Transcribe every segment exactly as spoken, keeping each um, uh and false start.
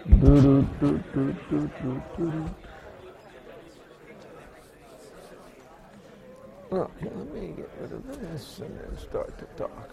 Do, do, do, do, do, do, do. Okay, let me get rid of this and then start to talk.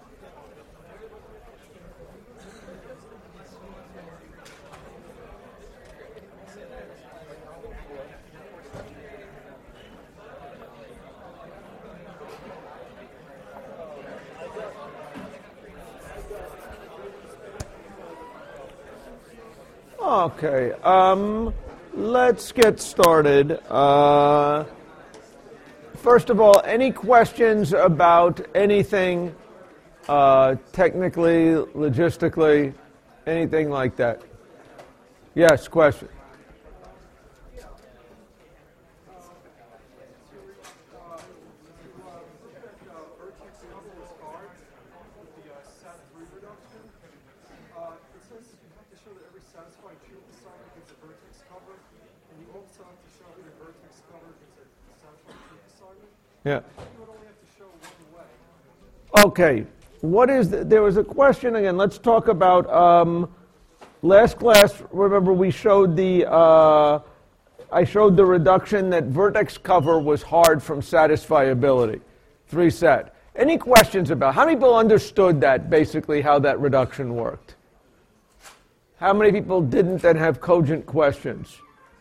Okay, um, let's get started. Uh, first of all, any questions about anything uh, technically, logistically, anything like that? Yes, question. Yeah. Okay. What is the, there was a question again. Let's talk about um, last class. Remember, we showed the uh, I showed the reduction that vertex cover was hard from satisfiability. Three set. Any questions about how many people understood that basically how that reduction worked? How many people didn't and have cogent questions?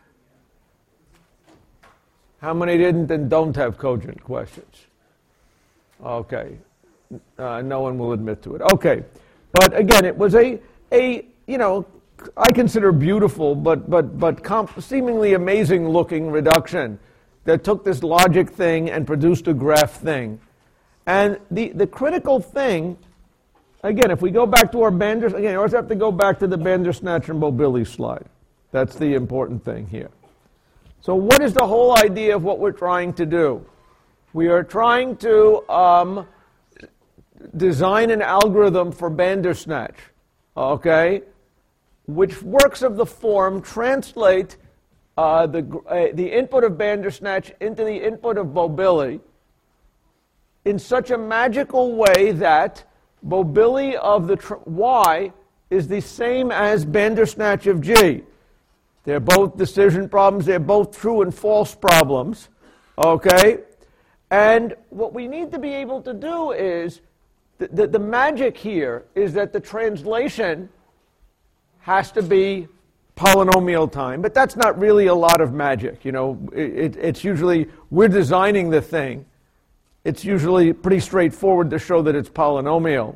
How many didn't and don't have cogent questions? Okay. Uh, no one will admit to it. Okay. But again, it was a, a you know, I consider beautiful, but, but, but comp- seemingly amazing looking reduction that took this logic thing and produced a graph thing. And the, the critical thing, again, if we go back to our Bandersnatch, again, you always have to go back to the Bandersnatch and Mobility slide. That's the important thing here. So what is the whole idea of what we're trying to do? We are trying to um, design an algorithm for Bandersnatch, okay, which works of the form translate uh, the, uh, the input of Bandersnatch into the input of mobility in such a magical way that mobility of the tr- y is the same as Bandersnatch of G. They're both decision problems. They're both true and false problems, okay? And what we need to be able to do is, the, the, the magic here is that the translation has to be polynomial time, but that's not really a lot of magic. You know, it, it, it's usually, we're designing the thing. It's usually pretty straightforward to show that it's polynomial.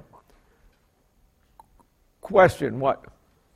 Question, what?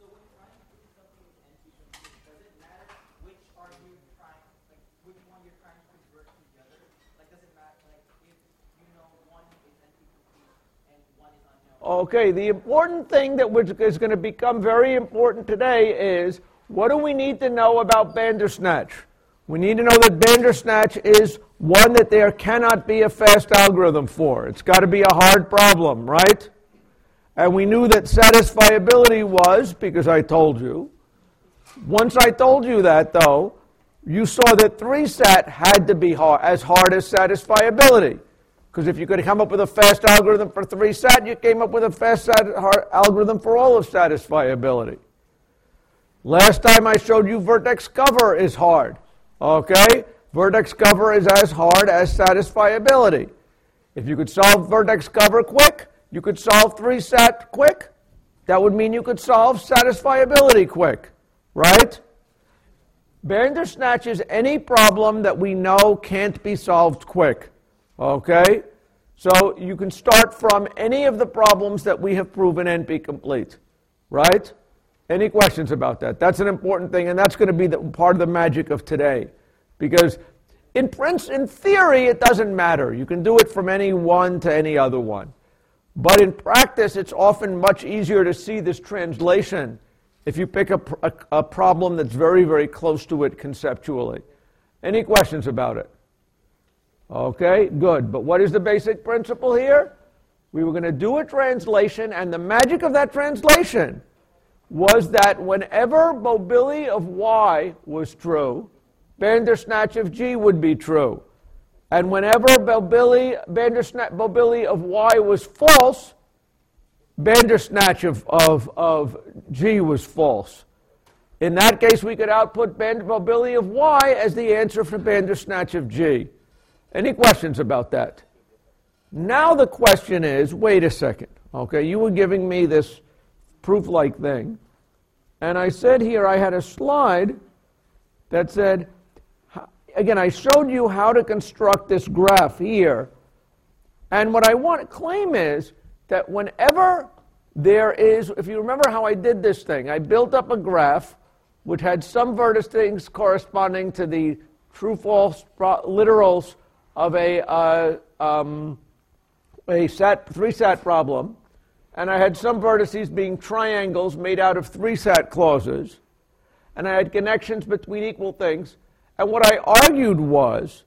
Okay, the important thing that is going to become very important today is, what do we need to know about Bandersnatch? We need to know that Bandersnatch is one that there cannot be a fast algorithm for. It's got to be a hard problem, right? And we knew that satisfiability was, because I told you. Once I told you that, though, you saw that three sat had to be hard, as hard as satisfiability. Because if you could come up with a fast algorithm for three sat, you came up with a fast sat algorithm for all of satisfiability. Last time I showed you vertex cover is hard. Okay? Vertex cover is as hard as satisfiability. If you could solve vertex cover quick, you could solve three sat quick. That would mean you could solve satisfiability quick. Right? Bandersnatch is any problem that we know can't be solved quick. Okay? So you can start from any of the problems that we have proven N P complete. Right? Any questions about that? That's an important thing, and that's going to be the, part of the magic of today. Because in, prince, in theory, it doesn't matter. You can do it from any one to any other one. But in practice, it's often much easier to see this translation if you pick a, a, a problem that's very, very close to it conceptually. Any questions about it? Okay, good. But what is the basic principle here? We were going to do a translation, and the magic of that translation was that whenever mobility of y was true, Bandersnatch of G would be true. And whenever mobility, Bandersnatch mobility of y was false, Bandersnatch of, of, of G was false. In that case, we could output Band- mobility of Y as the answer for Bandersnatch of G. Any questions about that? Now the question is, wait a second. Okay, you were giving me this proof-like thing. And I said here I had a slide that said, again, I showed you how to construct this graph here. And what I want to claim is that whenever there is, if you remember how I did this thing, I built up a graph which had some vertices corresponding to the true-false literals of a, uh, um, a sat, three-sat problem. And I had some vertices being triangles made out of three-sat clauses. And I had connections between equal things. And what I argued was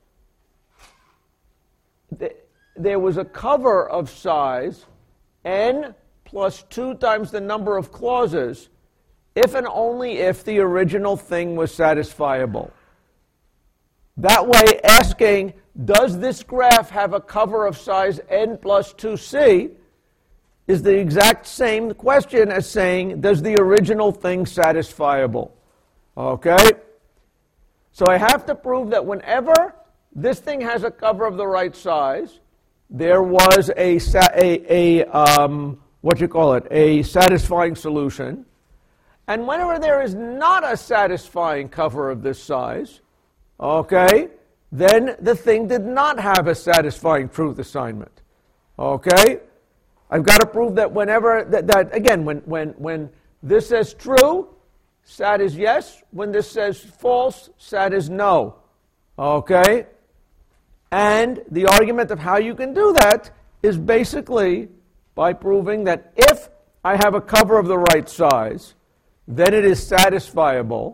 that there was a cover of size n plus two times the number of clauses if and only if the original thing was satisfiable. That way, asking, does this graph have a cover of size n plus two c, is the exact same question as saying, does the original thing satisfiable? Okay? So I have to prove that whenever this thing has a cover of the right size, there was a, a, a um, what you call it, a satisfying solution. And whenever there is not a satisfying cover of this size, okay, then the thing did not have a satisfying truth assignment. Okay? I've got to prove that whenever, that, that again, when, when, when this says true, sat is yes. When this says false, sat is no. Okay? And the argument of how you can do that is basically by proving that if I have a cover of the right size, then it is satisfiable.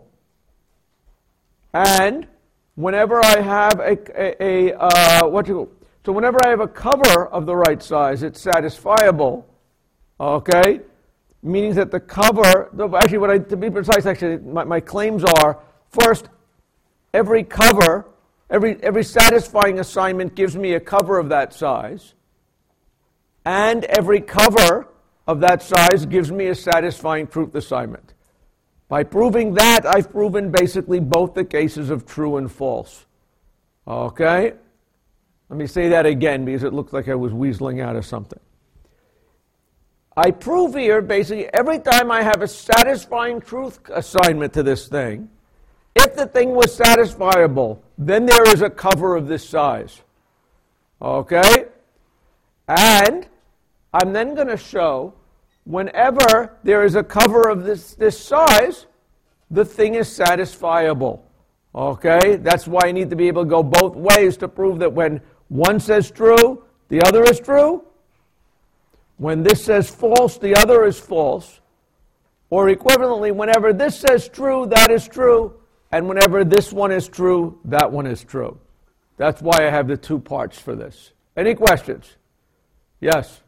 And whenever I have a, a, a uh, what you so whenever I have a cover of the right size, it's satisfiable. Okay, meaning that the cover. Actually, what I to be precise, actually, my, my claims are: first, every cover, every every satisfying assignment gives me a cover of that size, and every cover of that size gives me a satisfying truth assignment. By proving that, I've proven basically both the cases of true and false. Okay? Let me say that again because it looks like I was weaseling out of something. I prove here basically every time I have a satisfying truth assignment to this thing, if the thing was satisfiable, then there is a cover of this size. Okay? And I'm then going to show whenever there is a cover of this, this size, the thing is satisfiable. Okay? That's why I need to be able to go both ways to prove that when one says true, the other is true. When this says false, the other is false. Or equivalently, whenever this says true, that is true. And whenever this one is true, that one is true. That's why I have the two parts for this. Any questions? Yes?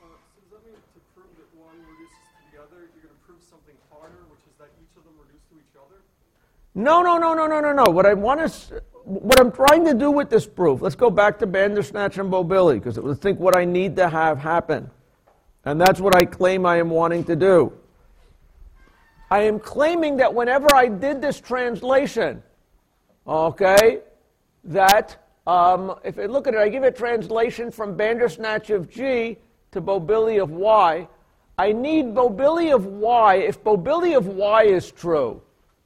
No, no, no, no, no, no, no. What I want to, what I'm trying to do with this proof, let's go back to Bandersnatch and mobility, because let's think what I need to have happen. And that's what I claim I am wanting to do. I am claiming that whenever I did this translation, okay, that um, if I look at it, I give a translation from Bandersnatch of G to mobility of Y. I need mobility of Y. If mobility of Y is true,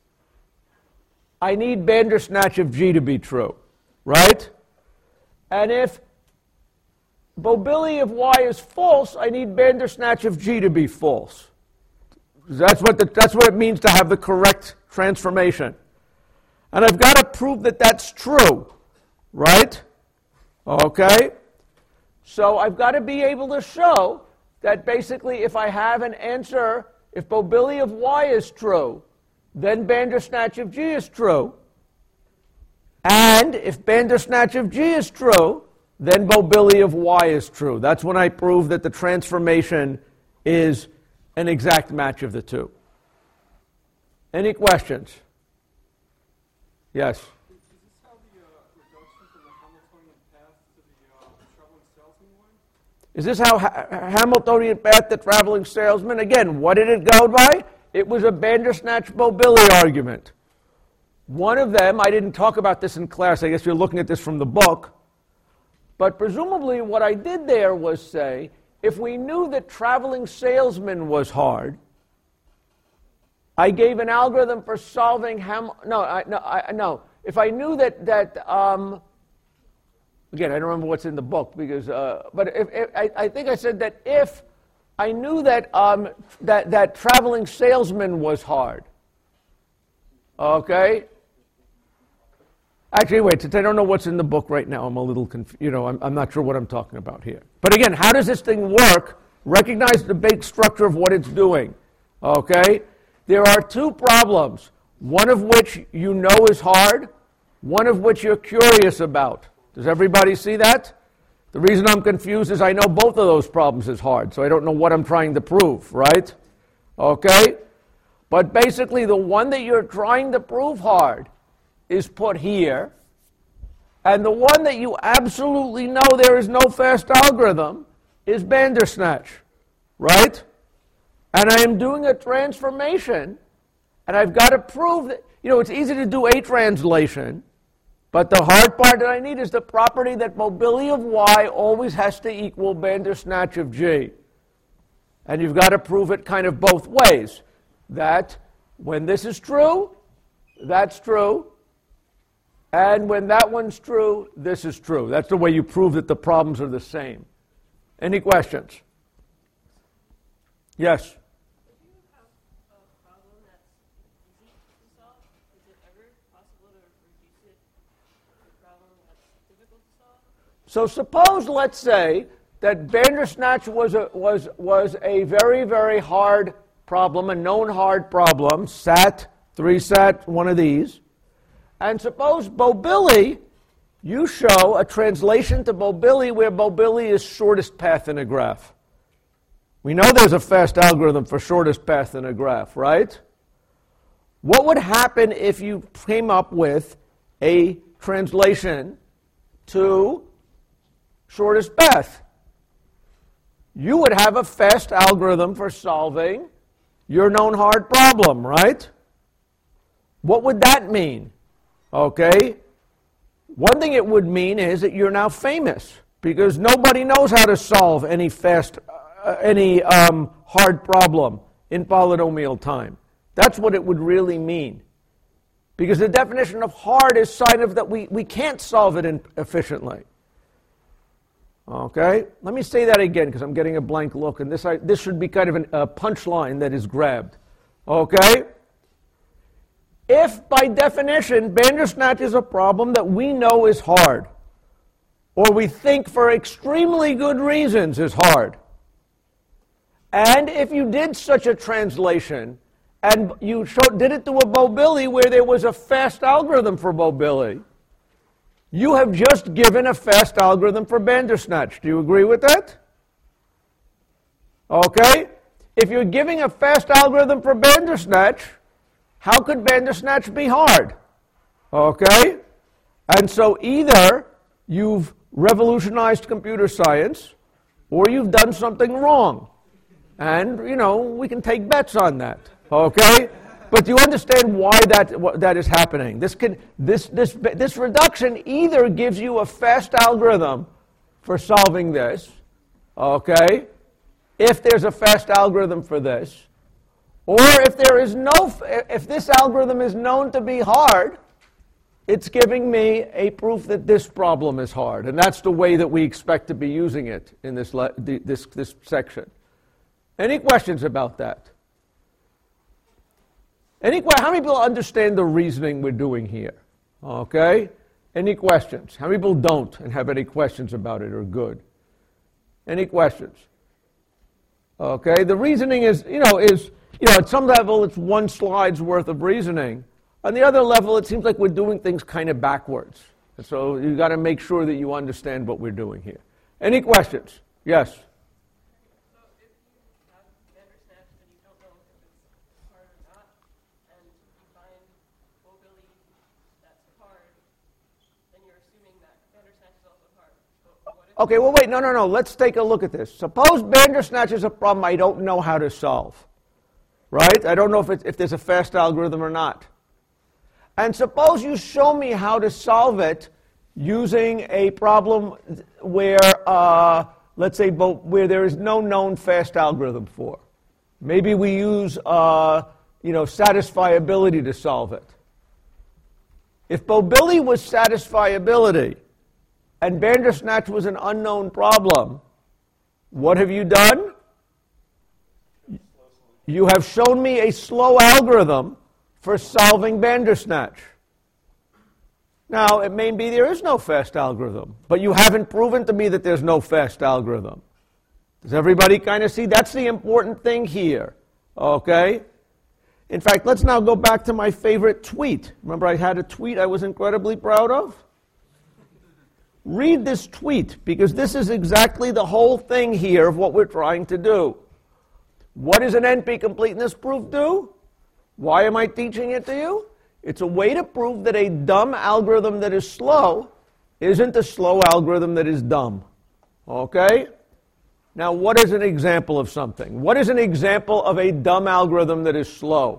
I need Bandersnatch of G to be true, right? And if mobility of Y is false, I need Bandersnatch of G to be false. That's what, the, that's what it means to have the correct transformation. And I've got to prove that that's true, right? Okay? So I've got to be able to show that basically if I have an answer, if mobility of Y is true, then Bandersnatch of G is true. And if Bandersnatch of G is true, then mobility of Y is true. That's when I prove that the transformation is an exact match of the two. Any questions? Yes? Is this how the uh, reduction from the Hamiltonian path to the uh, traveling salesman went? Is this how ha- Hamiltonian path to traveling salesman? Again, what did it go by? It was a Bandersnatch-Mobility argument. One of them, I didn't talk about this in class, I guess you're looking at this from the book, but presumably what I did there was say, if we knew that traveling salesman was hard, I gave an algorithm for solving Ham. No, I, no, I, no. If I knew that that um, again, I don't remember what's in the book because, uh, but if, if, I, I think I said that if I knew that um, that that traveling salesman was hard. Okay. Actually, wait. Since I don't know what's in the book right now, I'm a little confused. You know, I'm, I'm not sure what I'm talking about here. But again, how does this thing work? Recognize the big structure of what it's doing. Okay. There are two problems, one of which you know is hard, one of which you're curious about. Does everybody see that? The reason I'm confused is I know both of those problems is hard, so I don't know what I'm trying to prove, right? Okay? But basically, the one that you're trying to prove hard is put here, and the one that you absolutely know there is no fast algorithm is Bandersnatch, right? And I am doing a transformation, and I've got to prove that, you know, it's easy to do a translation, but the hard part that I need is the property that mobility of y always has to equal Bandersnatch of g. And you've got to prove it kind of both ways, that when this is true, that's true, and when that one's true, this is true. That's the way you prove that the problems are the same. Any questions? Yes? So suppose, let's say, that Bandersnatch was a, was, was a very, very hard problem, a known hard problem, sat, three sat, one of these. And suppose mobility, you show a translation to mobility where mobility is shortest path in a graph. We know there's a fast algorithm for shortest path in a graph, right? What would happen if you came up with a translation to shortest path? You would have a fast algorithm for solving your known hard problem, right? What would that mean? Okay? One thing it would mean is that you're now famous because nobody knows how to solve any fast, uh, any um, hard problem in polynomial time. That's what it would really mean. Because the definition of hard is sign of that we, we can't solve it in, efficiently. Okay? Let me say that again because I'm getting a blank look, and this, I, this should be kind of an, a punchline that is grabbed. Okay? If, by definition, Bandersnatch is a problem that we know is hard, or we think for extremely good reasons is hard, and if you did such a translation, and you showed, did it to a mobility where there was a fast algorithm for mobility, you have just given a fast algorithm for Bandersnatch. Do you agree with that? Okay? If you're giving a fast algorithm for Bandersnatch, how could Bandersnatch be hard? Okay? And so either you've revolutionized computer science or you've done something wrong. And, you know, we can take bets on that. Okay? But you understand why that, what, that is happening. This, can, this, this, this reduction either gives you a fast algorithm for solving this, okay, if there's a fast algorithm for this, or if there is no, if this algorithm is known to be hard, it's giving me a proof that this problem is hard. And that's the way that we expect to be using it in this, le- this, this section. Any questions about that? Any, how many people understand the reasoning we're doing here? Okay? Any questions? How many people don't and have any questions about it or good? Any questions? Okay? The reasoning is, you know, is, you know, at some level it's one slide's worth of reasoning. On the other level, it seems like we're doing things kind of backwards. So you've got to make sure that you understand what we're doing here. Any questions? Yes? Okay, well, wait, no, no, no. Let's take a look at this. Suppose Bandersnatch is a problem I don't know how to solve, right? I don't know if, it's, if there's a fast algorithm or not. And suppose you show me how to solve it using a problem where, uh, let's say, bo- where there is no known fast algorithm for. Maybe we use, uh, you know, satisfiability to solve it. If mobility was satisfiability and Bandersnatch was an unknown problem, what have you done? You have shown me a slow algorithm for solving Bandersnatch. Now, it may be there is no fast algorithm, but you haven't proven to me that there's no fast algorithm. Does everybody kind of see? That's the important thing here, okay? In fact, let's now go back to my favorite tweet. Remember I had a tweet I was incredibly proud of? Read this tweet, because this is exactly the whole thing here of what we're trying to do. What does an N P completeness proof do? Why am I teaching it to you? It's a way to prove that a dumb algorithm that is slow isn't a slow algorithm that is dumb. Okay? Now, what is an example of something? What is an example of a dumb algorithm that is slow?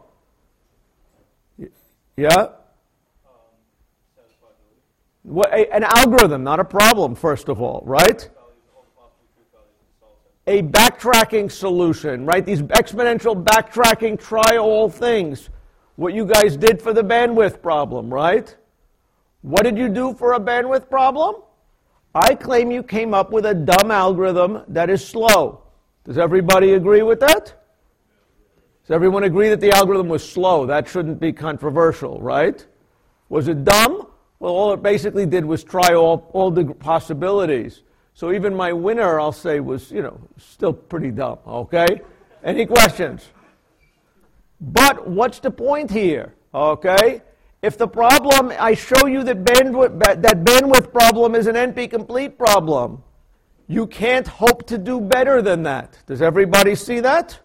Yeah? What, a, an algorithm, not a problem, first of all, right? A backtracking solution, right? These exponential backtracking try all things. What you guys did for the bandwidth problem, right? What did you do for a bandwidth problem? I claim you came up with a dumb algorithm that is slow. Does everybody agree with that? Does everyone agree that the algorithm was slow? That shouldn't be controversial, right? Was it dumb? Well, all it basically did was try all, all the possibilities. So even my winner, I'll say, was, you know, still pretty dumb, okay? Any questions? But what's the point here, okay? If the problem, I show you that bandwidth, that bandwidth problem is an N P complete problem, you can't hope to do better than that. Does everybody see that?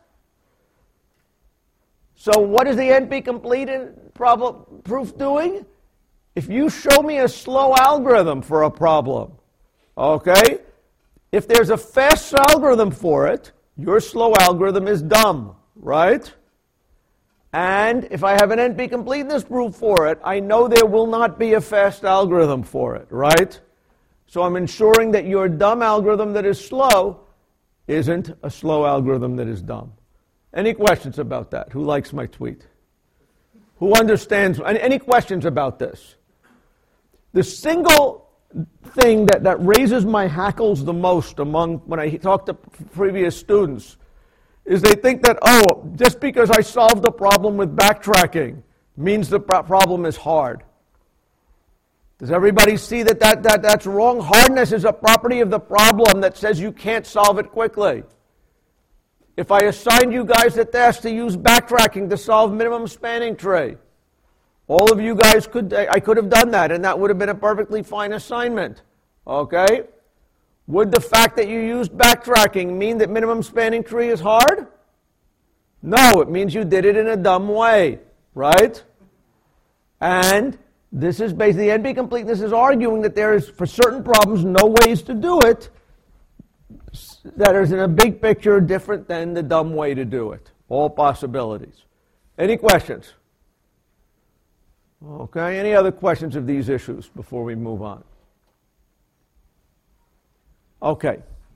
So what is the N P complete problem proof doing? If you show me a slow algorithm for a problem, okay, if there's a fast algorithm for it, your slow algorithm is dumb, right? And if I have an N P completeness proof for it, I know there will not be a fast algorithm for it, right? So I'm ensuring that your dumb algorithm that is slow isn't a slow algorithm that is dumb. Any questions about that? Who likes my tweet? Who understands? Any questions about this? The single thing that, that raises my hackles the most among when I talk to previous students is they think that, oh, just because I solved the problem with backtracking means the problem is hard. Does everybody see that, that, that that's wrong? Hardness is a property of the problem that says you can't solve it quickly. If I assigned you guys the task to use backtracking to solve minimum spanning tree, all of you guys could, I could have done that, and that would have been a perfectly fine assignment. Okay? Would the fact that you used backtracking mean that minimum spanning tree is hard? No, it means you did it in a dumb way, right? And this is basically, N P completeness is arguing that there is, for certain problems, no ways to do it that is in a big picture different than the dumb way to do it. All possibilities. Any questions? Okay, any other questions of these issues before we move on? Okay.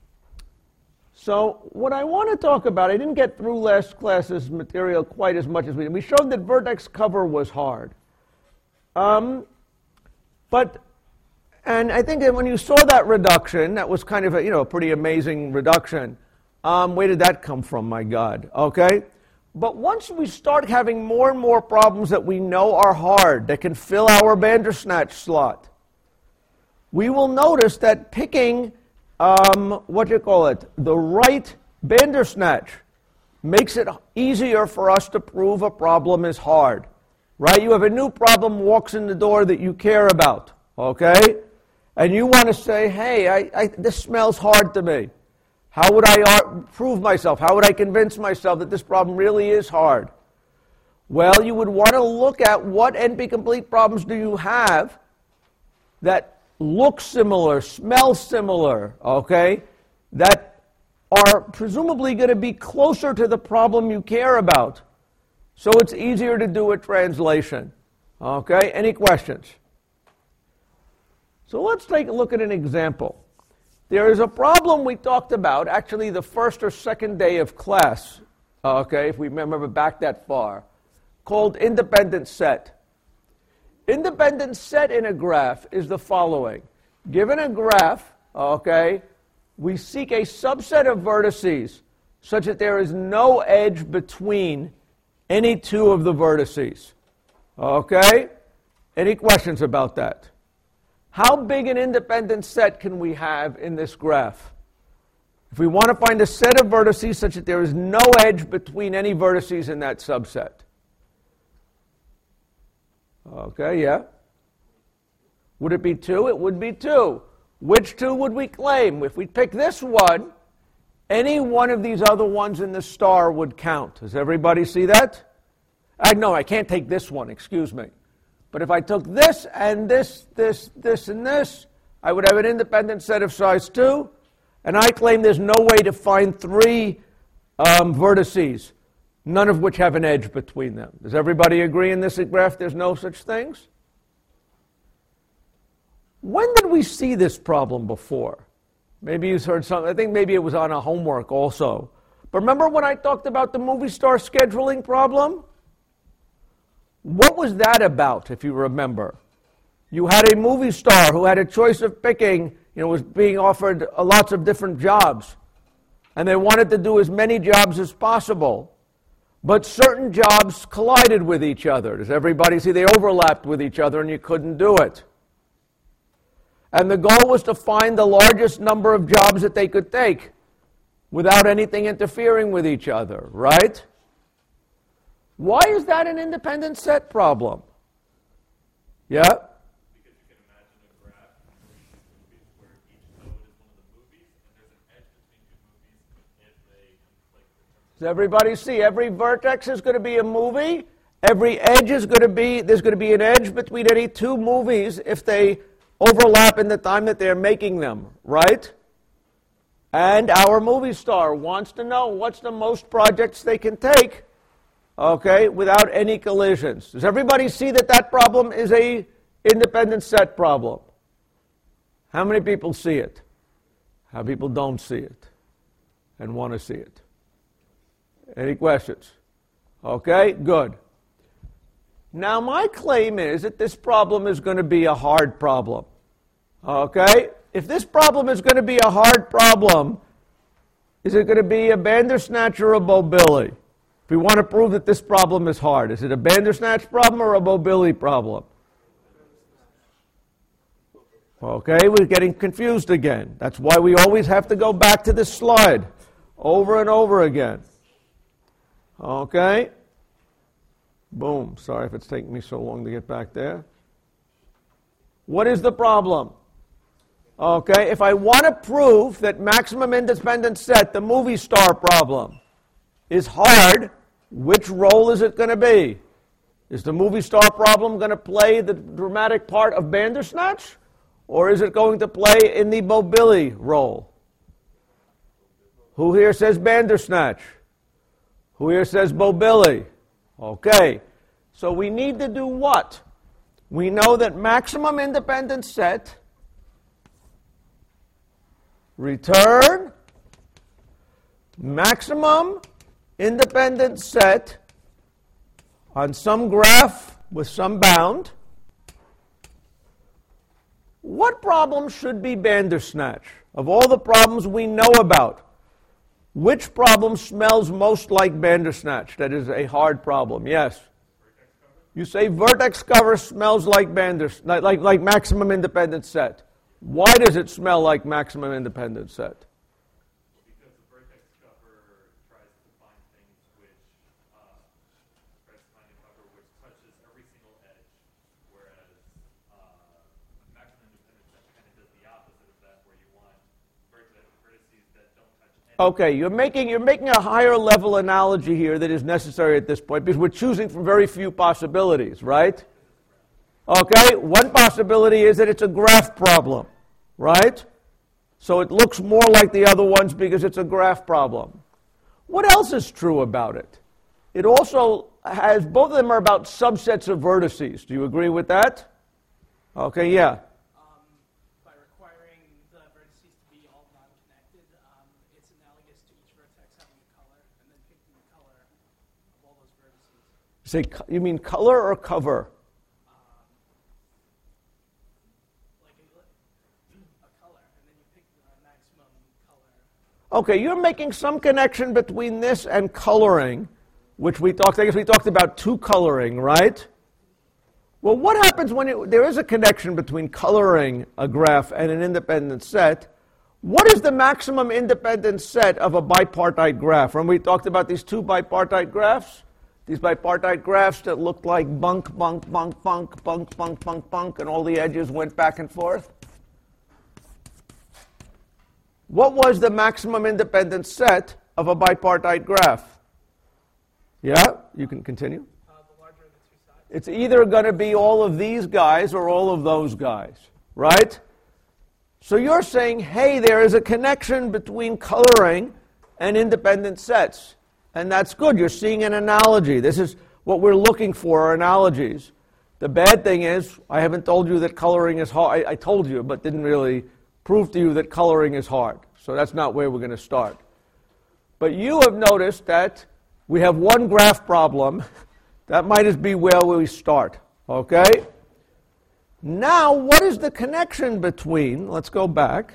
So what I want to talk about, I didn't get through last class's material quite as much as we did. We showed that vertex cover was hard. Um, but, and I think that when you saw that reduction, that was kind of a, you know, a pretty amazing reduction. Um, where did that come from, my God? Okay. But once we start having more and more problems that we know are hard, that can fill our Bandersnatch slot, we will notice that picking, um, what do you call it, the right Bandersnatch makes it easier for us to prove a problem is hard. Right? You have a new problem walks in the door that you care about, okay? And you want to say, hey, I, I, this smells hard to me. How would I prove myself? How would I convince myself that this problem really is hard? Well, you would want to look at what N P complete problems do you have that look similar, smell similar, okay, that are presumably going to be closer to the problem you care about. So it's easier to do a translation. Okay, any questions? So let's take a look at an example. There is a problem we talked about, actually the first or second day of class, okay, if we remember back that far, called independent set. Independent set in a graph is the following. Given a graph, okay, we seek a subset of vertices such that there is no edge between any two of the vertices. Okay? Any questions about that? How big an independent set can we have in this graph? If we want to find a set of vertices such that there is no edge between any vertices in that subset. Okay, yeah? Would it be two? It would be two. Which two would we claim? If we pick this one, any one of these other ones in the star would count. Does everybody see that? I, no, I can't take this one, excuse me. But if I took this and this, this, this, and this, I would have an independent set of size two, and I claim there's no way to find three um, vertices, none of which have an edge between them. Does everybody agree in this graph there's no such things? When did we see this problem before? Maybe you've heard something. I think maybe it was on a homework also. But remember when I talked about the movie star scheduling problem? What was that about, if you remember? You had a movie star who had a choice of picking, you know, was being offered uh, lots of different jobs. And they wanted to do as many jobs as possible. But certain jobs collided with each other. Does everybody see? They overlapped with each other and you couldn't do it. And the goal was to find the largest number of jobs that they could take without anything interfering with each other, right? Why is that an independent set problem? Yeah? Because you can imagine a graph where each node is one of the movies, and there's an edge between two movies if they conflict. Does everybody see? Every vertex is going to be a movie. Every edge is going to be, there's going to be an edge between any two movies if they overlap in the time that they're making them, right? And our movie star wants to know what's the most projects they can take, okay, without any collisions. Does everybody see that that problem is a independent set problem? How many people see it? How many people don't see it and want to see it? Any questions? Okay, good. Now my claim is that this problem is going to be a hard problem. Okay? If this problem is going to be a hard problem, is it going to be a Bandersnatch or a Mobility? If we want to prove that this problem is hard, is it a Bandersnatch problem or a Mobility problem? Okay, we're getting confused again. That's why we always have to go back to this slide over and over again. Okay? Boom. Sorry if it's taking me so long to get back there. What is the problem? Okay, if I want to prove that maximum independent set, the movie star problem, is hard, which role is it going to be? Is the movie star problem going to play the dramatic part of Bandersnatch? Or is it going to play in the Mobility role? Who here says Bandersnatch? Who here says Mobility? Okay, so we need to do what? We know that maximum independent set, return, maximum independent set on some graph with some bound. What problem should be Bandersnatch? Of all the problems we know about, which problem smells most like Bandersnatch? That is a hard problem. Yes? You say vertex cover smells like Bandersnatch, like, like maximum independent set. Why does it smell like maximum independent set? Because the vertex cover tries to find things which uh, tries to find a cover which touches every single edge, whereas uh, maximum independent set kind of does the opposite of that, where you want vertex vertices that don't touch any. Okay, you're making you're making a higher level analogy here that is necessary at this point because we're choosing from very few possibilities, right? Okay, one possibility is that it's a graph problem, right? So it looks more like the other ones because it's a graph problem. What else is true about it? it also has, both of them are about subsets of vertices. Do you agree with that? Okay, yeah. Um, by requiring the vertices to be all non-connected, um, it's analogous to each vertex having a color, and then picking the color of all those vertices. Say, co- you mean color or cover? Um, like a, a color, and then you pick the maximum color. Okay, you're making some connection between this and coloring, which we talked, I guess we talked about two coloring, right? Well, what happens when it, there is a connection between coloring a graph and an independent set? What is the maximum independent set of a bipartite graph? Remember we talked about these two bipartite graphs? These bipartite graphs that looked like bunk, bunk, bunk, bunk, bunk, bunk, bunk, bunk, and all the edges went back and forth? What was the maximum independent set of a bipartite graph? Yeah, you can continue. Uh, the larger of the two sides. It's either going to be all of these guys or all of those guys, right? So you're saying, hey, there is a connection between coloring and independent sets. And that's good. You're seeing an analogy. This is what we're looking for, are analogies. The bad thing is, I haven't told you that coloring is hard. I, I told you, but didn't really prove to you that coloring is hard. So that's not where we're going to start. But you have noticed that we have one graph problem. That might just be where we start, okay? Now, what is the connection between, let's go back.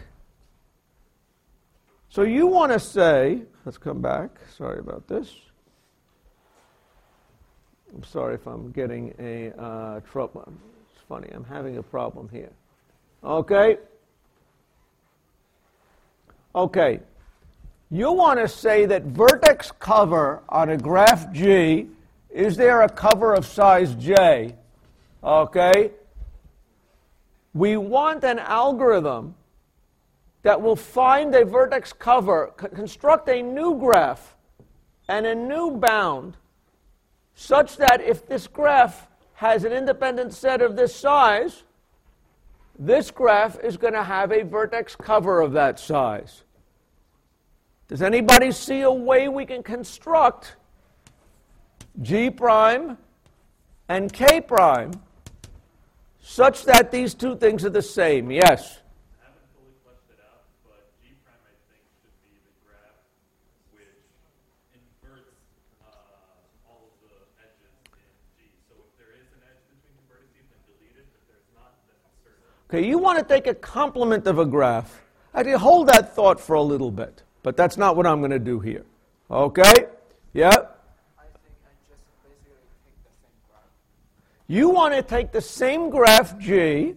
So you want to say, let's come back, sorry about this. I'm sorry if I'm getting a uh, trouble. It's funny, I'm having a problem here. Okay? Okay. You want to say that vertex cover on a graph G, is there a cover of size J? Okay? We want an algorithm that will find a vertex cover, c- construct a new graph and a new bound, such that if this graph has an independent set of this size, this graph is going to have a vertex cover of that size. Does anybody see a way we can construct G prime and K prime such that these two things are the same? Yes? I haven't fully fleshed it out, but G prime I think should be the graph which inverts uh, all of the edges in G. So if there is an edge between the vertices, then delete it. If there's not, then insert it. Okay, you want to take a complement of a graph. Actually, hold that thought for a little bit. But that's not what I'm going to do here. Okay? Yeah? I think I just basically take the same graph. You want to take the same graph G,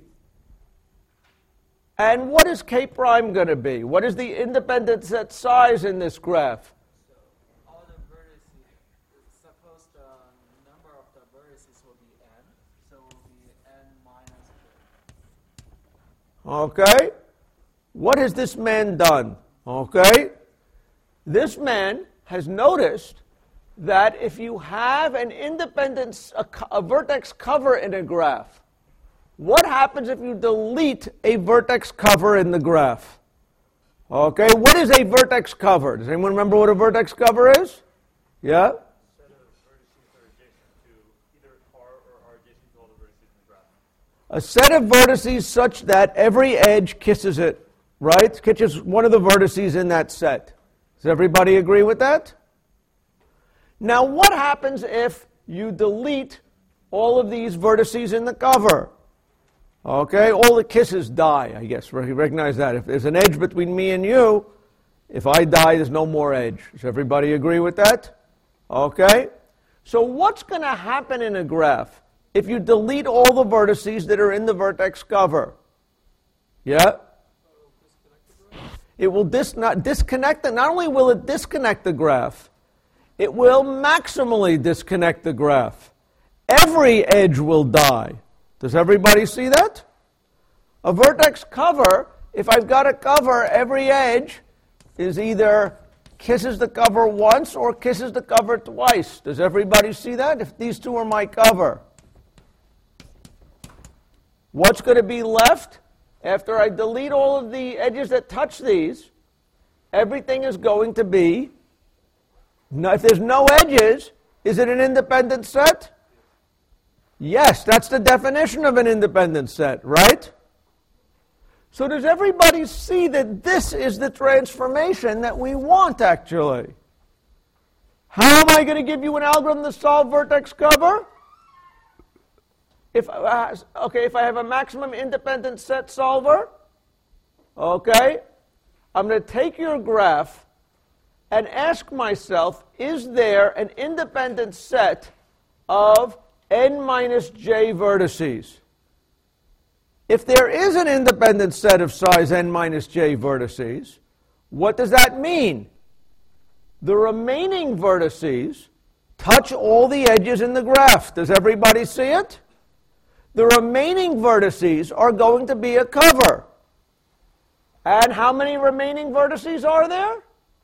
and what is K prime going to be? What is the independent set size in this graph? So all the vertices, suppose the number of the vertices will be n, so it will be n minus k. Okay? What has this man done? Okay? This man has noticed that if you have an independent, a, a vertex cover in a graph, what happens if you delete a vertex cover in the graph? Okay, what is a vertex cover? Does anyone remember what a vertex cover is? Yeah? Set of vertices that are adjacent to either R or are adjacent to all the vertices in the graph. A set of vertices such that every edge kisses it, right? Kisses one of the vertices in that set. Does everybody agree with that? Now, what happens if you delete all of these vertices in the cover? Okay, all the kisses die, I guess. Recognize that. If there's an edge between me and you, if I die, there's no more edge. Does everybody agree with that? Okay? So what's going to happen in a graph if you delete all the vertices that are in the vertex cover? Yeah? It will dis- not disconnect it. Not only will it disconnect the graph, it will maximally disconnect the graph. Every edge will die. Does everybody see that? A vertex cover, if I've got a cover, every edge is either kisses the cover once or kisses the cover twice. Does everybody see that? If these two are my cover, what's going to be left? After I delete all of the edges that touch these, everything is going to be, if there's no edges, Is it an independent set? Yes, that's the definition of an independent set, right? So does everybody see that this is the transformation that we want, actually? How am I going to give you an algorithm to solve vertex cover? If, uh, okay, if I have a maximum independent set solver, okay, I'm going to take your graph and ask myself, is there an independent set of n minus j vertices? If there is an independent set of size n minus j vertices, what does that mean? The remaining vertices touch all the edges in the graph. Does everybody see it? The remaining vertices are going to be a cover. And how many remaining vertices are there?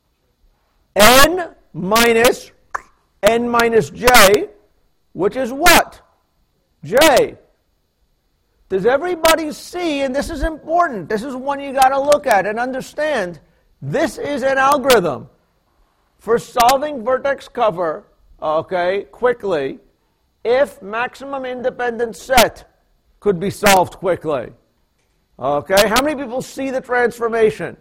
N minus n minus j, which is what? J. Does everybody see, and this is important, this is one you got to look at and understand, this is an algorithm for solving vertex cover, okay, quickly, if maximum independent set could be solved quickly. Okay, how many people see the transformation?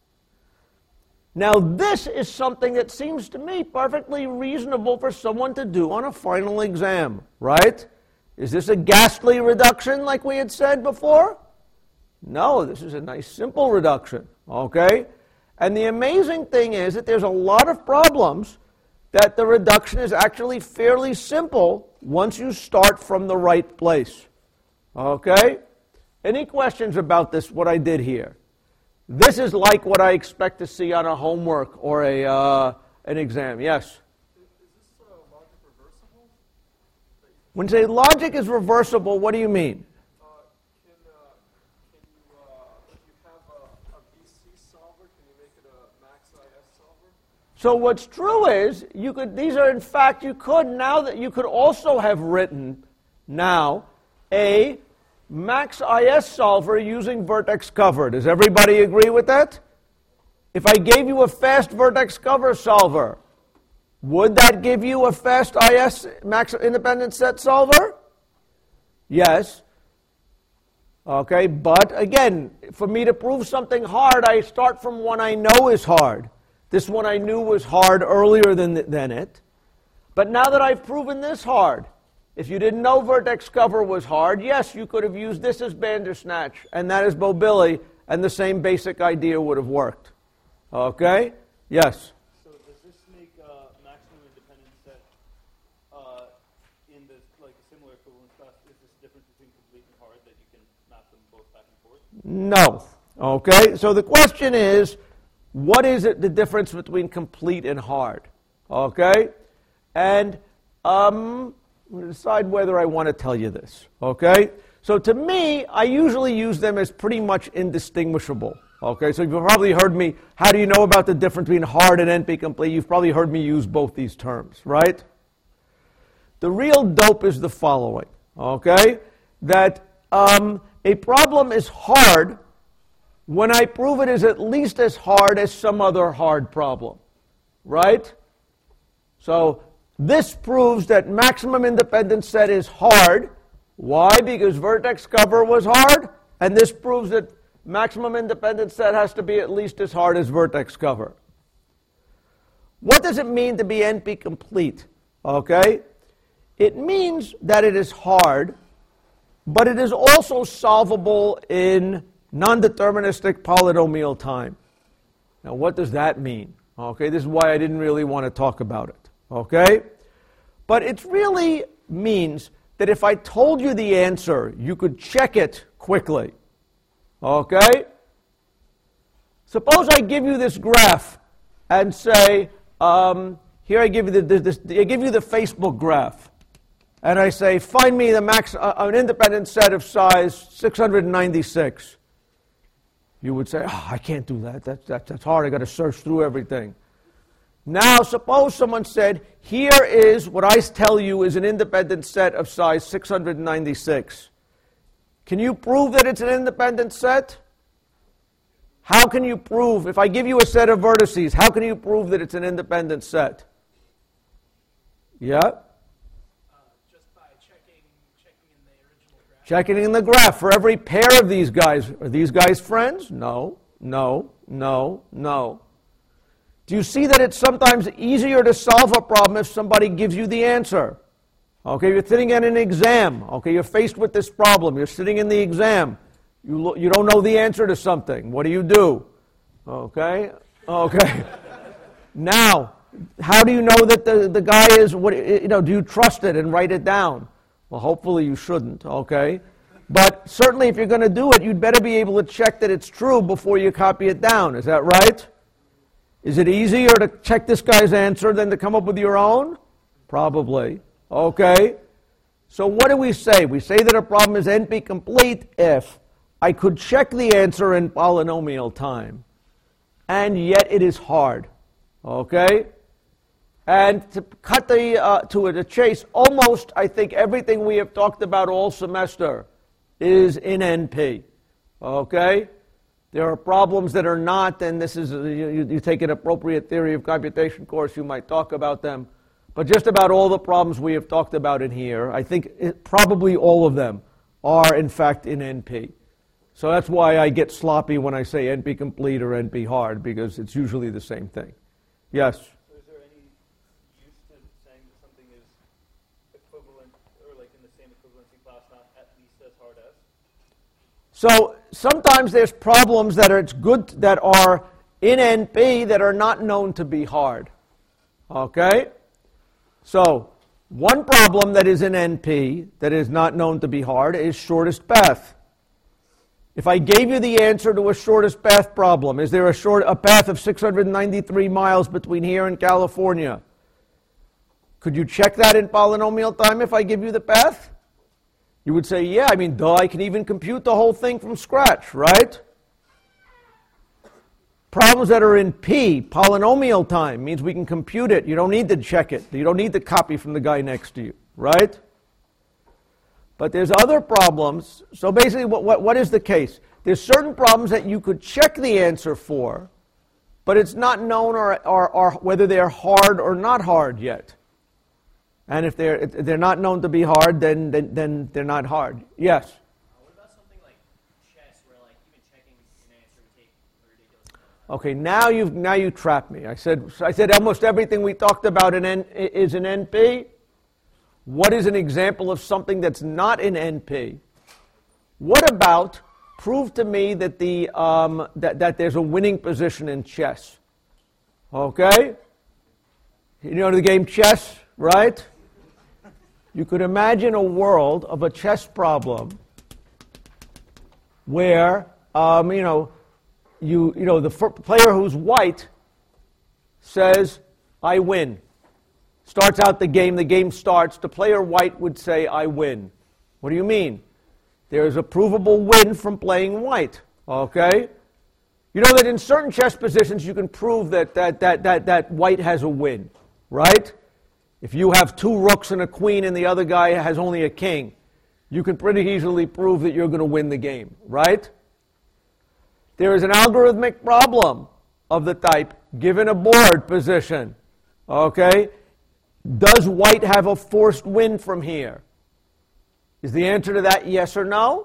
Now this is something that seems to me perfectly reasonable for someone to do on a final exam, right? Is this a ghastly reduction like we had said before? No, this is a nice simple reduction, okay? And the amazing thing is that there's a lot of problems that the reduction is actually fairly simple once you start from the right place, okay? Any questions about this, what I did here? This is like what I expect to see on a homework or a, uh, an exam. Yes? Is this uh, logic reversible? When you say logic is reversible, what do you mean? Uh, can, uh, can you, uh, if you have a, a B C solver, can you make it a max I S solver? So what's true is, you could, these are in fact, you could now that you could also have written now a max I S solver using vertex cover. Does everybody agree with that? If I gave you a fast vertex cover solver, would that give you a fast I S max independent set solver? Yes. Okay, but again, for me to prove something hard, I start from one I know is hard. This one I knew was hard earlier than, than it. But now that I've proven this hard, if you didn't know vertex cover was hard, yes, you could have used this as Bandersnatch, and that is Bobilli, and the same basic idea would have worked. Okay? Yes? So does this make uh, maximum independent set uh, in this, like a similar equivalence class, is this difference between complete and hard that you can map them both back and forth? No. Okay? So the question is, what is it, the difference between complete and hard? Okay? And, um... I'm going to decide whether I want to tell you this, okay? So to me, I usually use them as pretty much indistinguishable, okay? So you've probably heard me, how do you know about the difference between hard and N P complete? You've probably heard me use both these terms, right? The real dope is the following, okay? That um, a problem is hard when I prove it is at least as hard as some other hard problem, right? So this proves that maximum independent set is hard. Why? Because vertex cover was hard, and this proves that maximum independent set has to be at least as hard as vertex cover. What does it mean to be N P complete? Okay? It means that it is hard, but it is also solvable in non-deterministic polynomial time. Now, what does that mean? Okay, this is why I didn't really want to talk about it. Okay? But it really means that if I told you the answer, you could check it quickly. Okay? Suppose I give you this graph and say, um, here I give you the, this, I give you the Facebook graph, and I say, find me the max, uh, an independent set of size six hundred ninety-six. You would say, oh, I can't do that. That's, that's, that's hard. I got to search through everything. Now, suppose someone said, here is what I tell you is an independent set of size six hundred ninety-six. Can you prove that it's an independent set? How can you prove, if I give you a set of vertices, how can you prove that it's an independent set? Yeah? Uh, just by checking, checking in the original graph. Checking in the graph for every pair of these guys. Are these guys friends? No, no, no, no. Do you see that it's sometimes easier to solve a problem if somebody gives you the answer? Okay, you're sitting in an exam. Okay, you're faced with this problem. You're sitting in the exam. You, lo- you don't know the answer to something. What do you do? Okay, okay. Now, how do you know that the, the guy is, what, you know, do you trust it and write it down? Well, hopefully you shouldn't, okay? But certainly if you're going to do it, you'd better be able to check that it's true before you copy it down. Is that right? Is it easier to check this guy's answer than to come up with your own? Probably. Okay? So what do we say? We say that a problem is N P complete if I could check the answer in polynomial time, and yet it is hard. Okay? And to cut the uh, to the chase, almost I think everything we have talked about all semester is in N P. Okay? There are problems that are not, and this is, you, you take an appropriate theory of computation course, you might talk about them. But just about all the problems we have talked about in here, I think it, probably all of them are in fact in N P. So that's why I get sloppy when I say N P complete or N P hard, because it's usually the same thing. Yes? So is there any use to saying that something is equivalent, or like in the same equivalency class, not at least as hard as? So sometimes there's problems that are it's good that are in N P that are not known to be hard. Okay? So one problem that is in N P that is not known to be hard is shortest path. If I gave you the answer to a shortest path problem, is there a short a path of six hundred ninety-three miles between here and California? Could you check that in polynomial time if I give you the path? You would say, yeah, I mean, duh, I can even compute the whole thing from scratch, right? Problems that are in P, polynomial time, means we can compute it. You don't need to check it. You don't need to copy from the guy next to you, right? But there's other problems. So basically, what, what, what is the case? There's certain problems that you could check the answer for, but it's not known or, or, or whether they're hard or not hard yet. And if they're, if they're not known to be hard, then, then, then they're not hard. Yes? Uh, what about something like chess, where like even checking an answer would take a ridiculous amount of time? Okay, now you've now you trapped me. I said I said almost everything we talked about in N, is in N P. What is an example of something that's not in N P? What about prove to me that the um, that that there's a winning position in chess? Okay, you know the game chess, right? You could imagine a world of a chess problem where um, you know. You, you know, the f- player who's white says, I win. Starts out the game, the game starts, the player white would say, I win. What do you mean? There's a provable win from playing white, okay? You know that in certain chess positions you can prove that, that, that, that, that white has a win, right? If you have two rooks and a queen and the other guy has only a king, you can pretty easily prove that you're going to win the game, right? There is an algorithmic problem of the type, given a board position, okay, does white have a forced win from here? Is the answer to that yes or no?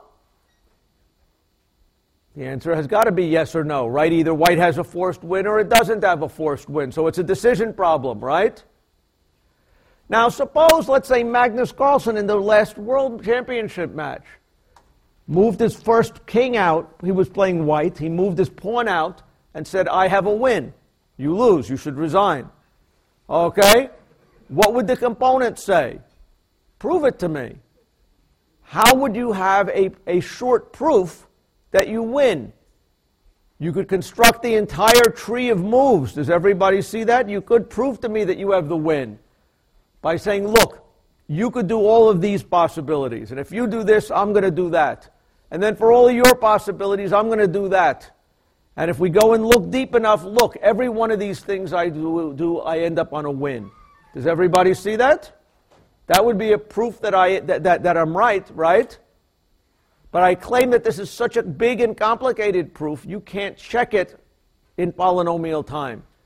The answer has got to be yes or no, right? Either white has a forced win or it doesn't have a forced win. So it's a decision problem, right? Now suppose, let's say Magnus Carlsen in the last World Championship match moved his first king out. He was playing white. He moved his pawn out and said, I have a win. You lose. You should resign. Okay? What would the component say? Prove it to me. How would you have a, a short proof that you win? You could construct the entire tree of moves. Does everybody see that? You could prove to me that you have the win by saying, look, you could do all of these possibilities. And if you do this, I'm going to do that. And then for all of your possibilities, I'm going to do that. And if we go and look deep enough, look, every one of these things I do, do I end up on a win. Does everybody see that? That would be a proof that, I, that, that, that I'm right, right? But I claim that this is such a big and complicated proof, you can't check it in polynomial time.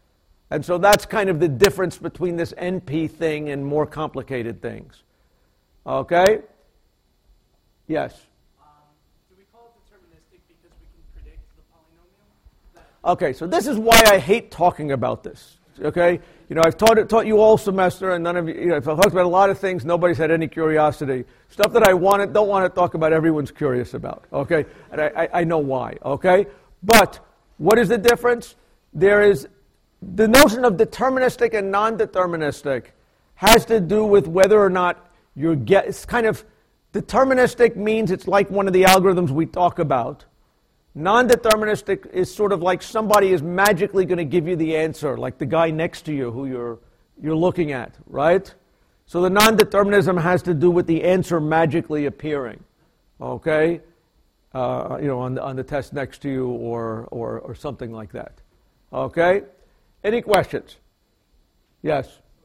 And so that's kind of the difference between this N P thing and more complicated things. Okay? Yes? Um, do we call it deterministic because we can predict the polynomial? That Okay, so this is why I hate talking about this. Okay? You know, I've taught it, taught you all semester, and none of you, you know, I've talked about a lot of things, nobody's had any curiosity. Stuff that I want don't want to talk about, everyone's curious about. Okay? And I, I, I know why. Okay? But what is the difference? There is the notion of deterministic and non-deterministic has to do with whether or not you're get. It's kind of deterministic means it's like one of the algorithms we talk about. Non-deterministic is sort of like somebody is magically going to give you the answer, like the guy next to you who you're you're looking at, right? So the non-determinism has to do with the answer magically appearing, okay? Uh, you know, on the on the test next to you or or or something like that, okay? Any questions? Yes.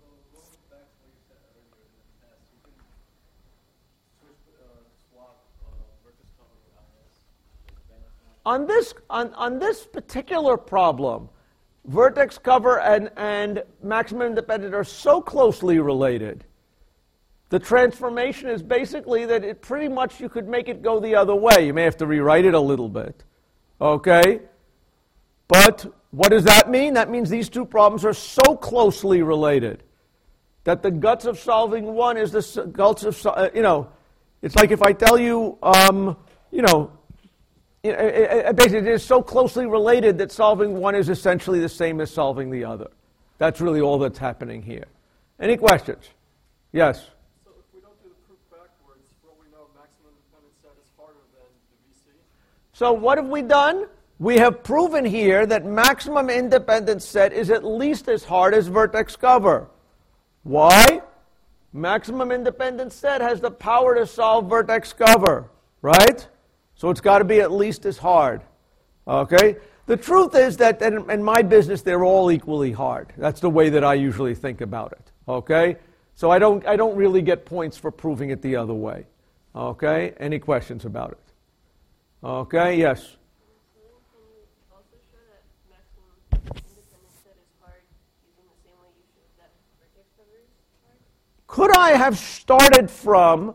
On this, on, on this particular problem, vertex cover and, and maximum independent are so closely related. The transformation is basically that it pretty much you could make it go the other way. You may have to rewrite it a little bit. Okay? But what does that mean? That means these two problems are so closely related that the guts of solving one is the guts of, uh, you know, it's like if I tell you, um, you know, it, it, it basically it is so closely related that solving one is essentially the same as solving the other. That's really all that's happening here. Any questions? Yes? So if we don't do the proof backwards, will we know maximum independent set is harder than the V C? So what have we done? We have proven here that maximum independent set is at least as hard as vertex cover. Why? Maximum independent set has the power to solve vertex cover, right? So it's got to be at least as hard. Okay? The truth is that in, in my business, they're all equally hard. That's the way that I usually think about it. Okay? So I don't, I don't really get points for proving it the other way. Okay? Any questions about it? Okay? Yes? Can you also show that maximum independent set is hard using the same way you showed that vertex cover is hard? Could I have started from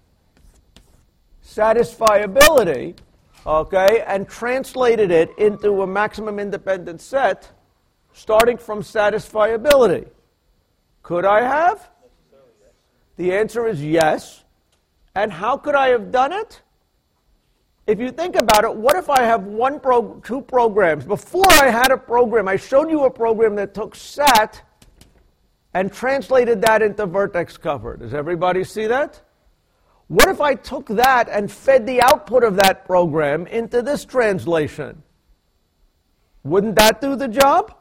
satisfiability, okay, and translated it into a maximum independent set starting from satisfiability? Could I have? The answer is yes. And how could I have done it? If you think about it, what if I have one pro- two programs? Before I had a program, I showed you a program that took sat and translated that into vertex cover. Does everybody see that? What if I took that and fed the output of that program into this translation? Wouldn't that do the job?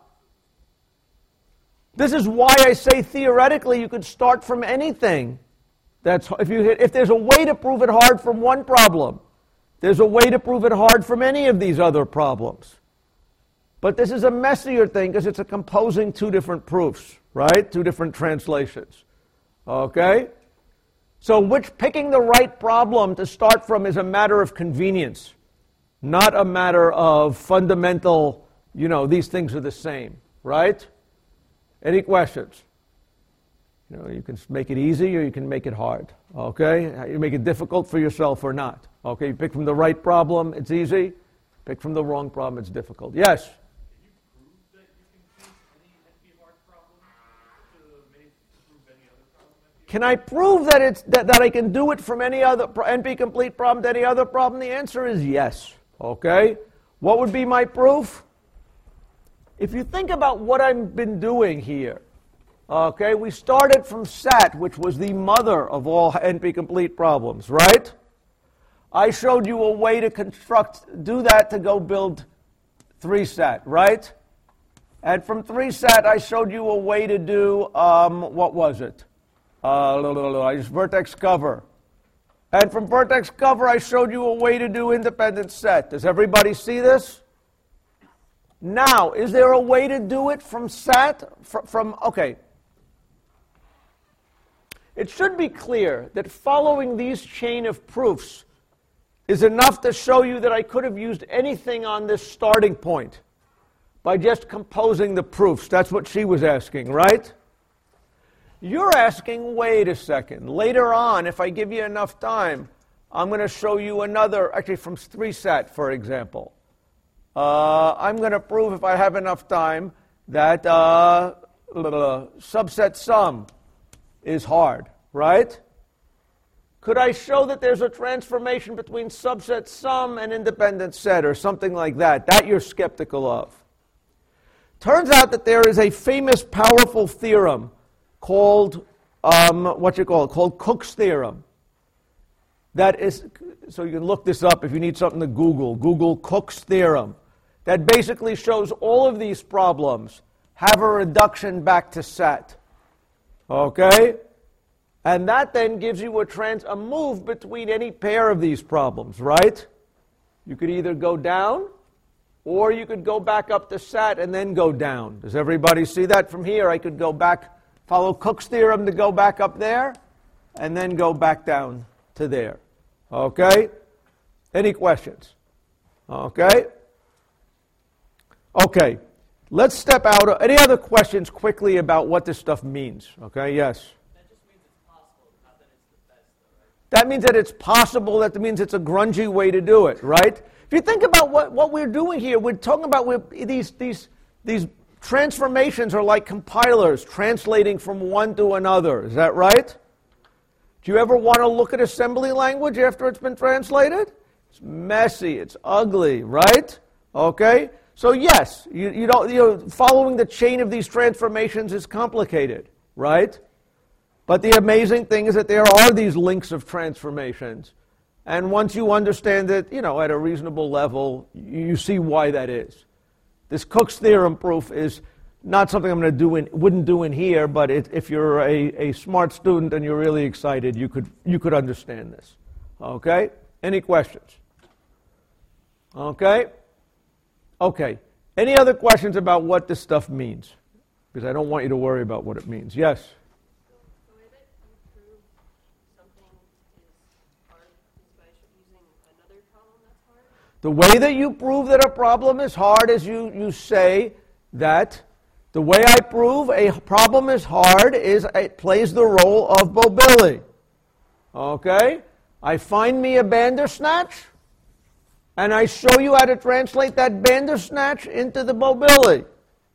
This is why I say theoretically you could start from anything. That's if you hit, if there's a way to prove it hard from one problem, there's a way to prove it hard from any of these other problems. But this is a messier thing because it's a composing two different proofs, right? Two different translations. Okay? So which picking the right problem to start from is a matter of convenience, not a matter of fundamental, you know, these things are the same, right? Any questions? You know, you can make it easy or you can make it hard, okay? You make it difficult for yourself or not. Okay, you pick from the right problem, it's easy. Pick from the wrong problem, it's difficult. Yes? Can you prove that you can choose any N P hard problem to make to prove any other problem? N P Can I prove that it's that, that I can do it from any other N P complete problem to any other problem? The answer is yes. Okay? What would be my proof? If you think about what I've been doing here, okay, we started from sat, which was the mother of all N P complete problems, right? I showed you a way to construct, do that to go build three sat, right? And from three sat, I showed you a way to do, um, what was it? Uh, I used vertex cover. And from vertex cover, I showed you a way to do independent set. Does everybody see this? Now, is there a way to do it from sat? From, from okay. It should be clear that following these chain of proofs is enough to show you that I could have used anything on this starting point. by just composing the proofs? That's what she was asking, right? You're asking, wait a second. Later on, if I give you enough time, I'm going to show you another, actually from three sat, for example. Uh, I'm going to prove, if I have enough time, that uh, subset sum is hard, right? Could I show that there's a transformation between subset sum and independent set or something like that? That you're skeptical of. Turns out that there is a famous, powerful theorem called, um, what you call it, called Cook's theorem. That is, so you can look this up if you need something to Google. Google Cook's theorem. That basically shows all of these problems have a reduction back to set. Okay? And that then gives you a, trans, a move between any pair of these problems, right? You could either go down, or you could go back up to sat and then go down. Does everybody see that? From here, I could go back, follow Cook's theorem to go back up there, and then go back down to there. Okay? Any questions? Okay? Okay. Let's step out. Any other questions quickly about what this stuff means? Okay, yes? That just means it's possible, not that it's the best, though, right? That means that it's possible. That means it's a grungy way to do it, right? If you think about what, what we're doing here, we're talking about we're, these, these, these transformations are like compilers translating from one to another. Is that right? Do you ever want to look at assembly language after it's been translated? It's messy. It's ugly, right? Okay? So yes, you, you don't, you know, following the chain of these transformations is complicated, right? But the amazing thing is that there are these links of transformations. And once you understand it, you know, at a reasonable level, you see why that is. This Cook's theorem proof is not something I'm going to do in, wouldn't do in here, but it, if you're a, a smart student and you're really excited, you could, you could understand this. Okay? Any questions? Okay? Okay. Any other questions about what this stuff means? Because I don't want you to worry about what it means. Yes? So the way that you prove something is hard is by using another problem that's hard? The way that you prove that a problem is hard is you, you say that the way I prove a problem is hard is it plays the role of mobility. Okay? I find me a Bandersnatch, and I show you how to translate that Bandersnatch into the mobility.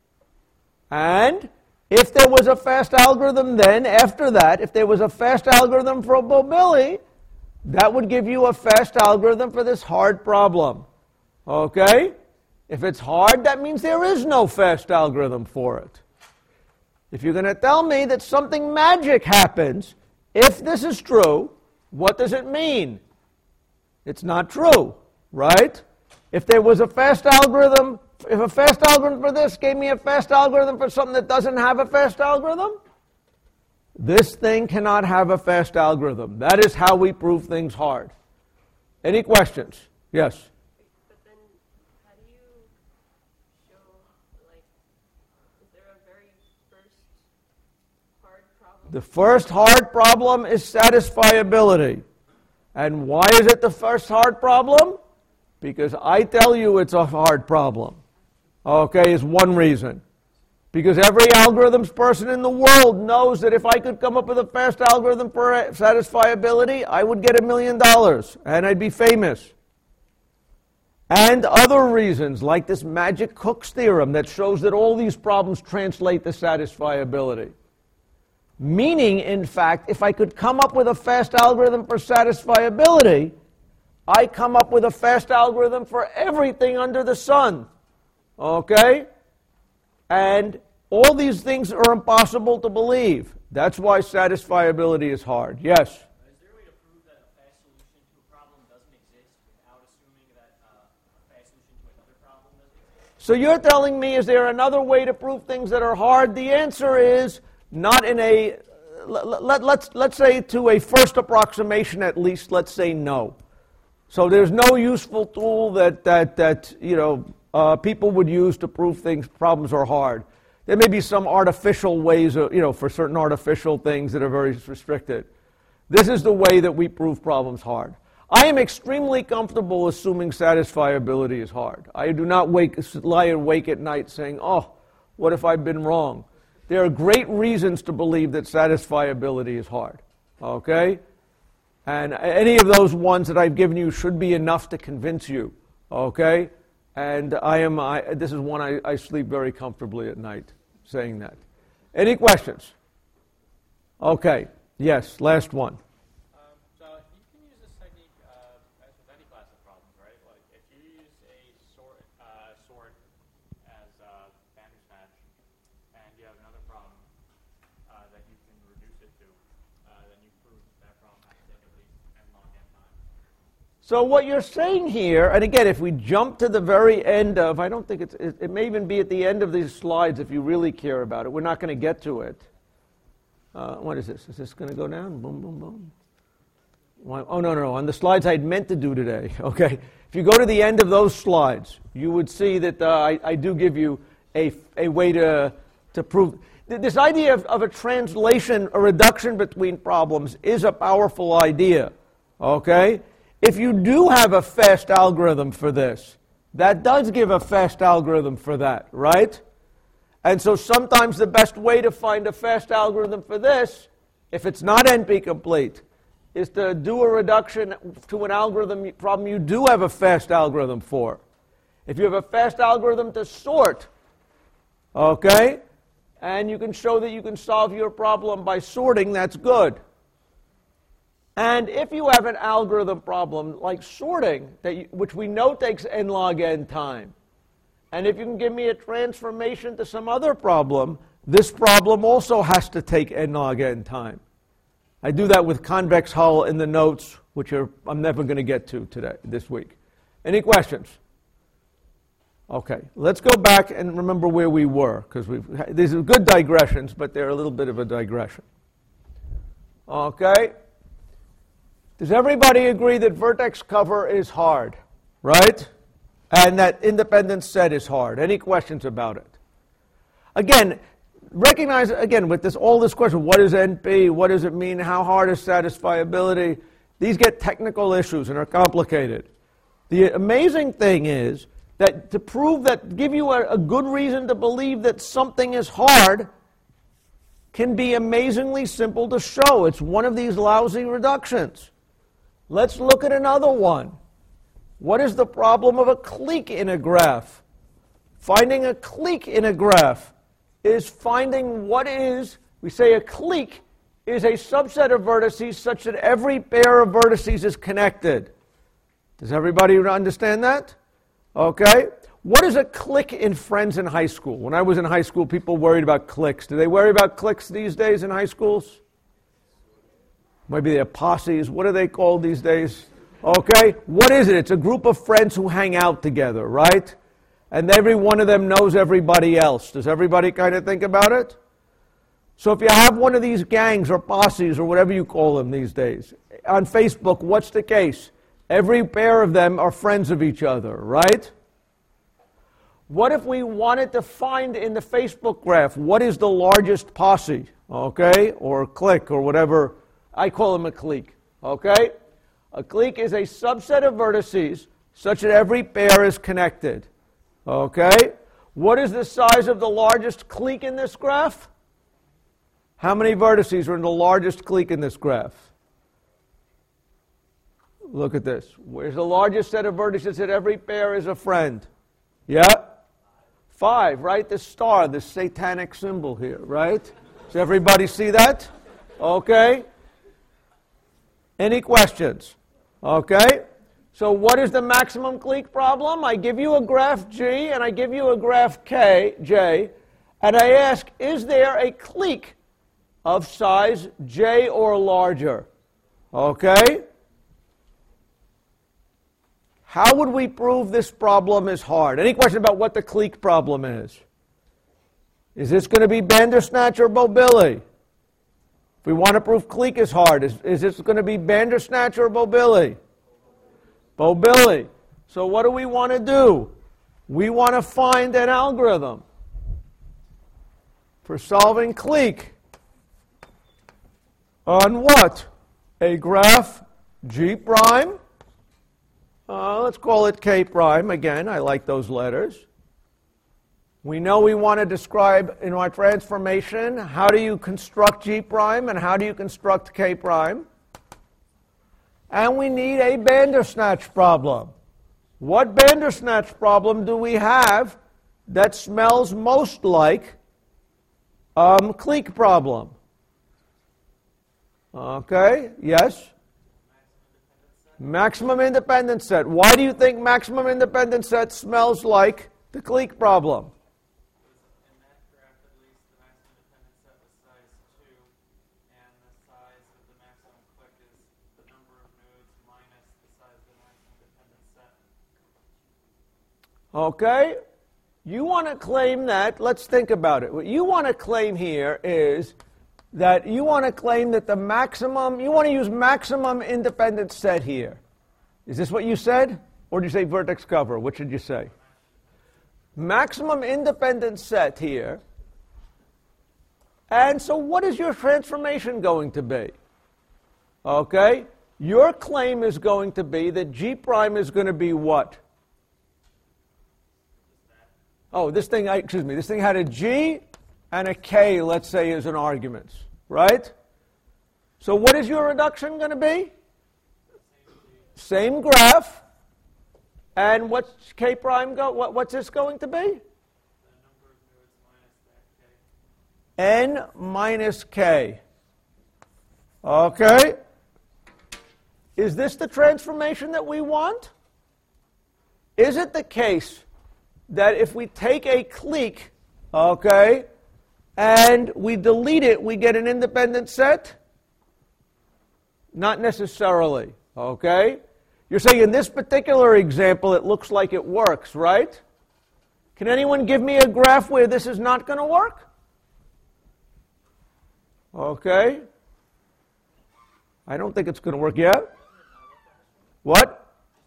And if there was a fast algorithm then, after that, if there was a fast algorithm for mobility, that would give you a fast algorithm for this hard problem. Okay? If it's hard, that means there is no fast algorithm for it. If you're going to tell me that something magic happens, if this is true, what does it mean? It's not true. Right? If there was a fast algorithm, if a fast algorithm for this gave me a fast algorithm for something that doesn't have a fast algorithm, this thing cannot have a fast algorithm. That is how we prove things hard. Any questions? Yes? But then, how do you show, like, is there a very first hard problem? The first hard problem is satisfiability. And why is it the first hard problem? Because I tell you it's a hard problem. Okay, is one reason. Because every algorithms person in the world knows that if I could come up with a fast algorithm for satisfiability, I would get a million dollars and I'd be famous. And other reasons, like this magic Cook's theorem that shows that all these problems translate to satisfiability. Meaning, in fact, if I could come up with a fast algorithm for satisfiability, I come up with a fast algorithm for everything under the sun. Okay? And all these things are impossible to believe. That's why satisfiability is hard. Yes? Is there a way to prove that a fast solution to a problem doesn't exist without assuming that uh, a fast solution to another problem doesn't exist? So you're telling me, is there another way to prove things that are hard? The answer is not in a, let, let, let's, let's say to a first approximation at least, let's say no. So there's no useful tool that, that, that you know, uh, people would use to prove things, problems are hard. There may be some artificial ways, of, you know, for certain artificial things that are very restricted. This is the way that we prove problems hard. I am extremely comfortable assuming satisfiability is hard. I do not wake, lie awake at night saying, oh, what if I've been wrong? There are great reasons to believe that satisfiability is hard, okay? And any of those ones that I've given you should be enough to convince you, okay? And I am. I, this is one I, I sleep very comfortably at night saying that. Any questions? Okay, yes, last one. Um, so you can use this technique uh, as with any class of problems, right? Like if you use a sort, uh, sort as uh, Bandersnatch, and you have another problem uh, that you can reduce it to, uh, then you prove that problem has to take at least n log n time. So what you're saying here, and again, if we jump to the very end of, I don't think it's, it, it may even be at the end of these slides if you really care about it. We're not going to get to it. Uh, what is this? Is this going to go down? Boom, boom, boom. Why, oh, no, no, no. On the slides I'd meant to do today, okay? If you go to the end of those slides, you would see that uh, I, I do give you a, a way to, to prove. This idea of, of a translation, a reduction between problems is a powerful idea, okay? If you do have a fast algorithm for this, that does give a fast algorithm for that, right? And so sometimes the best way to find a fast algorithm for this, if it's not N P complete, is to do a reduction to an algorithm problem you do have a fast algorithm for. If you have a fast algorithm to sort, okay, and you can show that you can solve your problem by sorting, that's good. And if you have an algorithm problem like sorting, that you, which we know takes n log n time, and if you can give me a transformation to some other problem, this problem also has to take n log n time. I do that with convex hull in the notes, which are, I'm never going to get to today, this week. Any questions? Okay, let's go back and remember where we were, because we've these are good digressions, but they're a little bit of a digression. Okay. Does everybody agree that vertex cover is hard, right? And that independent set is hard. Any questions about it? Again, recognize, again, with this all this question, what is N P? What does it mean? How hard is satisfiability? These get technical issues and are complicated. The amazing thing is that to prove that, give you a, a good reason to believe that something is hard can be amazingly simple to show. It's one of these lousy reductions. Let's look at another one. What is the problem of a clique in a graph? Finding a clique in a graph is finding what is, we say a clique is a subset of vertices such that every pair of vertices is connected. Does everybody understand that? Okay. What is a clique in friends in high school? When I was in high school, people worried about cliques. Do they worry about cliques these days in high schools? Maybe they're posses. What are they called these days? Okay, what is it? It's a group of friends who hang out together, right? And every one of them knows everybody else. Does everybody kind of think about it? So if you have one of these gangs or posses or whatever you call them these days, on Facebook, what's the case? Every pair of them are friends of each other, right? What if we wanted to find in the Facebook graph, what is the largest posse, okay, or clique or whatever? I call them a clique, okay? A clique is a subset of vertices such that every pair is connected. Okay? What is the size of the largest clique in this graph? How many vertices are in the largest clique in this graph? Look at this. Where's the largest set of vertices that every pair is a friend? Yeah? Five, right? The star, the satanic symbol here, right? Does everybody see that? Okay? Any questions? Okay? So what is the maximum clique problem? I give you a graph G and I give you a graph K, J, and I ask, is there a clique of size J or larger? Okay? How would we prove this problem is hard? Any question about what the clique problem is? Is this going to be Bandersnatch or Mobility? If we want to prove clique is hard, is, is this going to be Bandersnatch or Mobility? Mobility. So what do we want to do? We want to find an algorithm for solving clique on what? A graph G prime Uh, let's call it K prime. Again, I like those letters. We know we want to describe in our transformation how do you construct G prime and how do you construct K prime. And we need a Bandersnatch problem. What Bandersnatch problem do we have that smells most like um, clique problem? Okay, yes? Maximum independent set. Why do you think maximum independent set smells like the clique problem? In that graph, at least, the maximum independent set was size two, and the size of the maximum clique is the number of nodes minus the size of the maximum independent set. Okay? You want to claim that, let's think about it. What you want to claim here is that you want to claim that the maximum, you want to use maximum independent set here. Is this what you said? Or did you say vertex cover? Which did you say? Maximum independent set here. And so what is your transformation going to be? Okay? Your claim is going to be that G prime is going to be what? Oh, this thing, excuse me, this thing had a G and a K, let's say, as an arguments, right? So what is your reduction going to be? Same graph. And what's K prime go? What, what's this going to be? N minus K. Okay. Is this the transformation that we want? Is it the case that if we take a clique, okay, and we delete it, we get an independent set? Not necessarily, okay? You're saying in this particular example it looks like it works, right? Can anyone give me a graph where this is not going to work? Okay. I don't think it's going to work yet. What?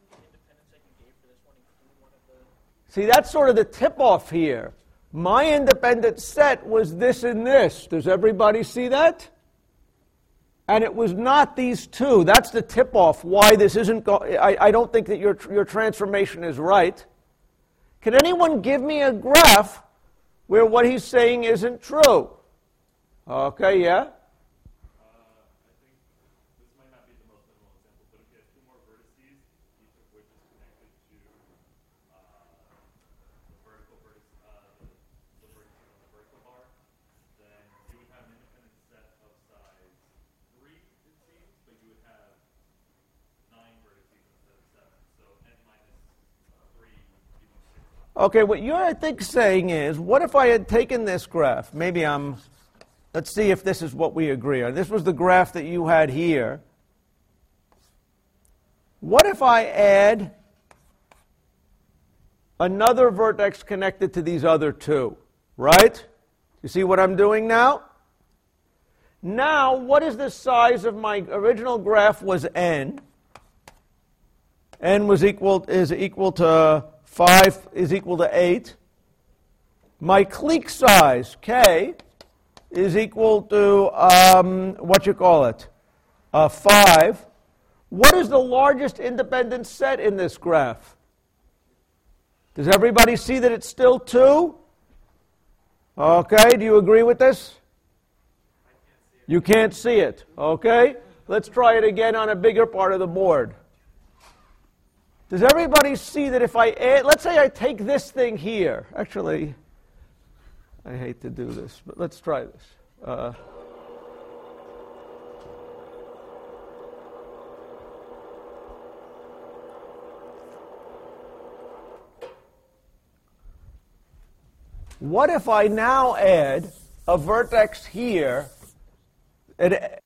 See, that's sort of the tip-off here. My independent set was this and this. Does everybody see that? And it was not these two. That's the tip-off why this isn't go- I, I don't think that your, your transformation is right. Can anyone give me a graph where what he's saying isn't true? Okay, yeah? Okay, what you're, I think, saying is, what if I had taken this graph? Maybe I'm, let's see if this is what we agree on. This was the graph that you had here. What if I add another vertex connected to these other two, right? You see what I'm doing now? Now, what is the size of my original graph was n. n was equal, is equal to five is equal to eight. My clique size, k, is equal to, um, what you call it, uh, five. What is the largest independent set in this graph? Does everybody see that it's still two? Okay, do you agree with this? You can't see it. Okay, let's try it again on a bigger part of the board. Does everybody see that if I add, let's say I take this thing here. Actually, I hate to do this, but let's try this. Uh, what if I now add a vertex here? It,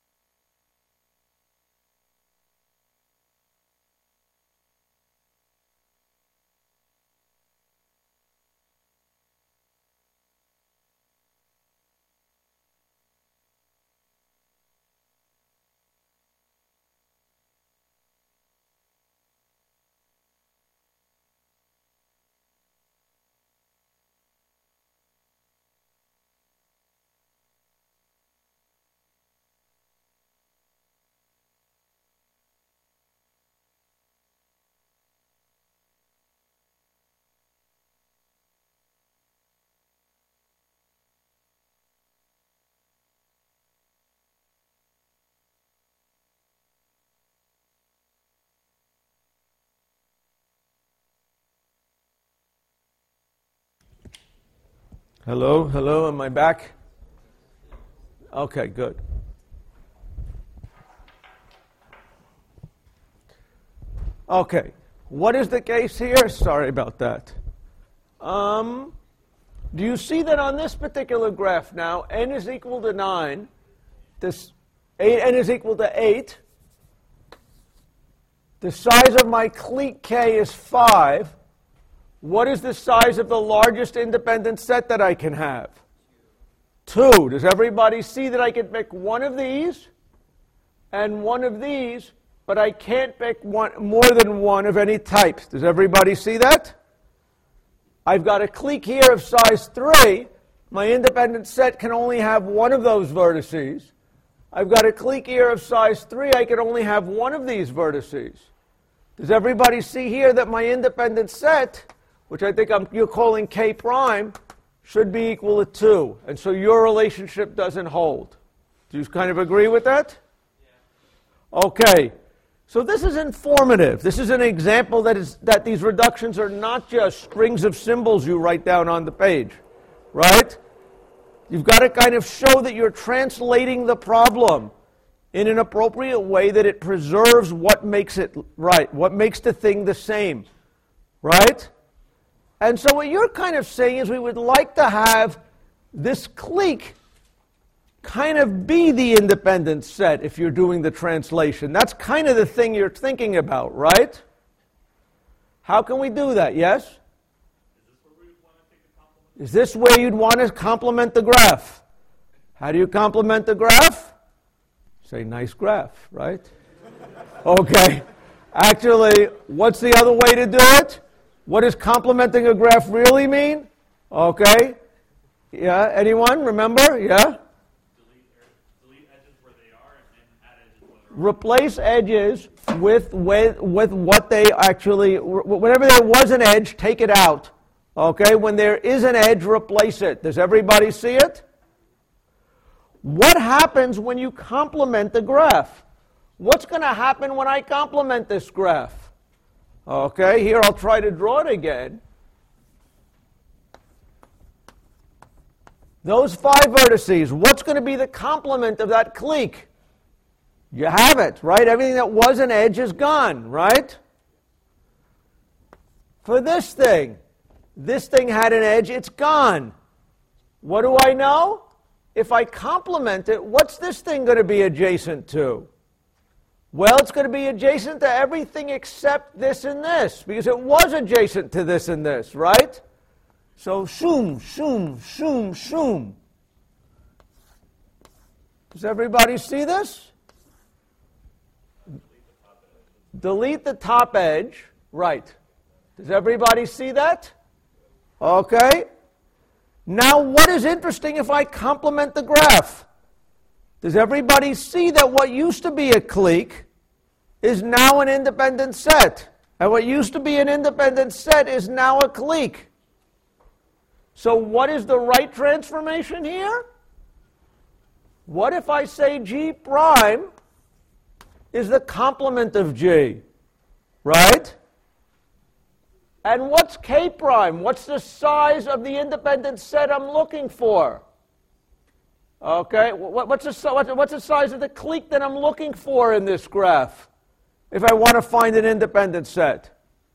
Hello, hello, am I back? Okay, good. Okay, what is the case here? Sorry about that. Um, do you see that on this particular graph now, n is equal to nine, this eight, n is equal to eight, the size of my clique K is five. What is the size of the largest independent set that I can have? Two. Does everybody see that I can pick one of these and one of these, but I can't pick one, more than one of any types? Does everybody see that? I've got a clique here of size three. My independent set can only have one of those vertices. I've got a clique here of size three. I can only have one of these vertices. Does everybody see here that my independent set, which I think I'm, you're calling K prime, should be equal to two. And so your relationship doesn't hold. Do you kind of agree with that? Yeah. Okay. So this is informative. This is an example that is that these reductions are not just strings of symbols you write down on the page, right? You've got to kind of show that you're translating the problem in an appropriate way, that it preserves what makes it right, what makes the thing the same, right? And so what you're kind of saying is we would like to have this clique kind of be the independent set if you're doing the translation. That's kind of the thing you're thinking about, right? How can we do that? Yes? Is this where you'd want to complement the graph? How do you complement the graph? Say, nice graph, right? Okay. Actually, what's the other way to do it? What does complementing a graph really mean? Okay. Yeah, anyone remember? Yeah? Replace edges with, with, with what they actually, whenever there was an edge, take it out. Okay, when there is an edge, replace it. Does everybody see it? What happens when you complement the graph? What's going to happen when I complement this graph? Okay, here I'll try to draw it again. Those five vertices, what's going to be the complement of that clique? You have it, right? Everything that was an edge is gone, right? For this thing, this thing had an edge, it's gone. What do I know? If I complement it, what's this thing going to be adjacent to? Well, it's going to be adjacent to everything except this and this, because it was adjacent to this and this, right? So, shoom, shoom, shoom, shoom. Does everybody see this? Delete the top edge. Right. Does everybody see that? Okay. Now, what is interesting if I complement the graph? Does everybody see that what used to be a clique is now an independent set? And what used to be an independent set is now a clique. So what is the right transformation here? What if I say G prime is the complement of G, right? And what's K prime? What's the size of the independent set I'm looking for? Okay, what's the, what's the size of the clique that I'm looking for in this graph if I want to find an independent set?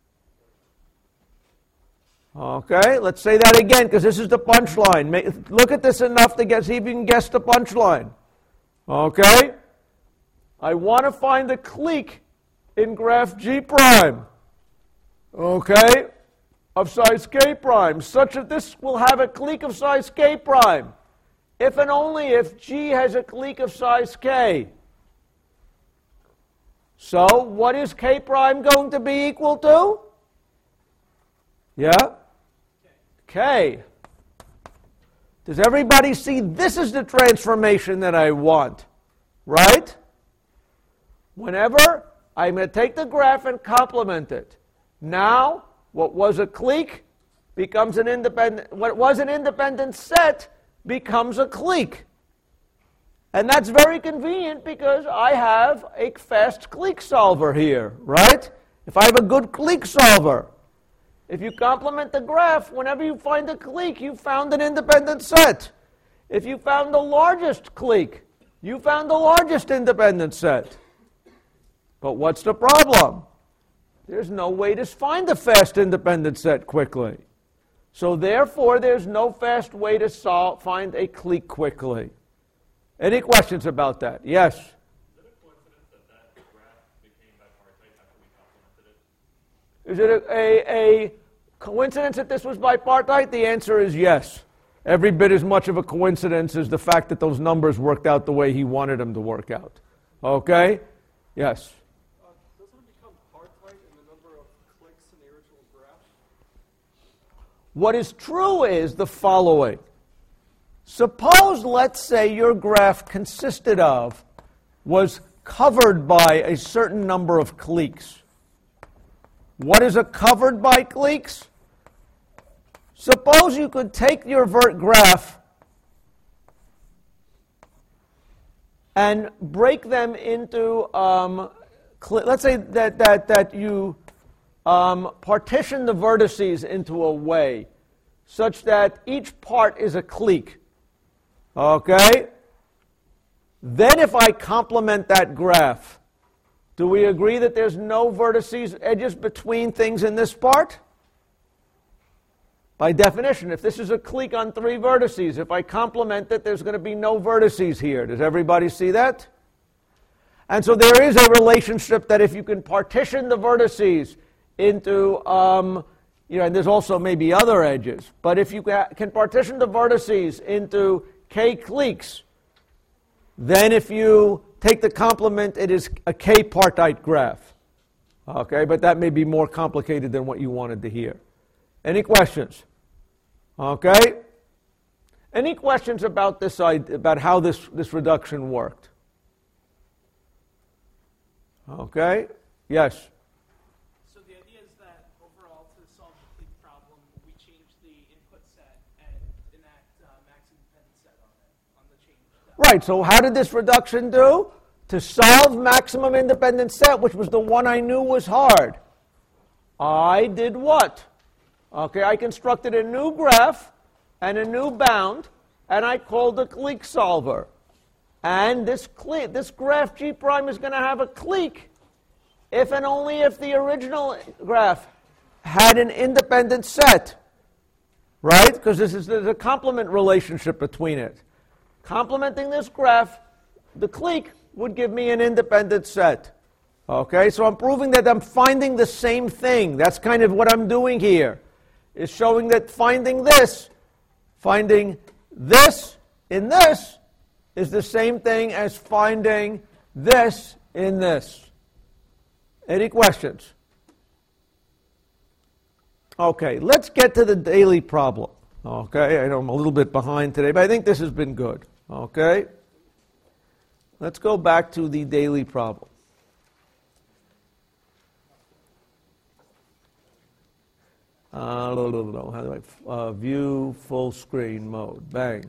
Okay, let's say that again because this is the punchline. Look at this enough to guess, see if you can guess the punchline. Okay, I want to find the clique in graph G prime. Okay, of size K prime, such that this will have a clique of size K prime, if and only if G has a clique of size K. So, what is K prime going to be equal to? Yeah? K. Does everybody see this is the transformation that I want? Right? Whenever I'm going to take the graph and complement it. Now, what was a clique becomes an independent, what was an independent set becomes a clique. And that's very convenient because I have a fast clique solver here, right? If I have a good clique solver, If you complement the graph, whenever you find a clique, you found an independent set. If you found the largest clique, you found the largest independent set. But what's the problem? There's no way to find a fast independent set quickly. So therefore, there's no fast way to solve, find a clique quickly. Any questions about that? Yes? Is it a coincidence that that graph became bipartite after we complemented it? Is it a, a, a coincidence that this was bipartite? The answer is yes. Every bit as much of a coincidence as the fact that those numbers worked out the way he wanted them to work out. Okay? Yes? Uh, doesn't it become partite in the number of clicks in the original graph? What is true is the following. Suppose, let's say, your graph consisted of, was covered by a certain number of cliques. What is a covered by cliques? Suppose you could take your vert graph and break them into, um, cl- let's say that, that, that you um, partition the vertices into a way such that each part is a clique. Okay? Then if I complement that graph, do we agree that there's no vertices, edges between things in this part? By definition, if this is a clique on three vertices, if I complement it, there's going to be no vertices here. Does everybody see that? And so there is a relationship that if you can partition the vertices into, um, you know, and there's also maybe other edges, but if you can partition the vertices into k cliques, then if you take the complement, it is a k-partite graph. Okay, but that may be more complicated than what you wanted to hear. Any questions? Okay? Any questions about this idea, about how this, this reduction worked? Okay? Yes? So the idea is that overall, to solve the clique problem, we change the input set and enact uh, max independent set on it, on the change. Right, so how did this reduction do? To solve maximum independent set, which was the one I knew was hard, I did what? Okay, I constructed a new graph and a new bound, and I called the clique solver. And this clique, this graph G prime is going to have a clique if and only if the original graph had an independent set. Right? Because this is there's a complement relationship between it. Complementing this graph, the clique would give me an independent set. Okay, so I'm proving that I'm finding the same thing. That's kind of what I'm doing here. Is showing that finding this, finding this in this, is the same thing as finding this in this. Any questions? Okay, let's get to the daily problem. Okay, I know I'm a little bit behind today, but I think this has been good. Okay? Let's go back to the daily problem. Uh, no, no, no. How do I uh, view full screen mode? Bang.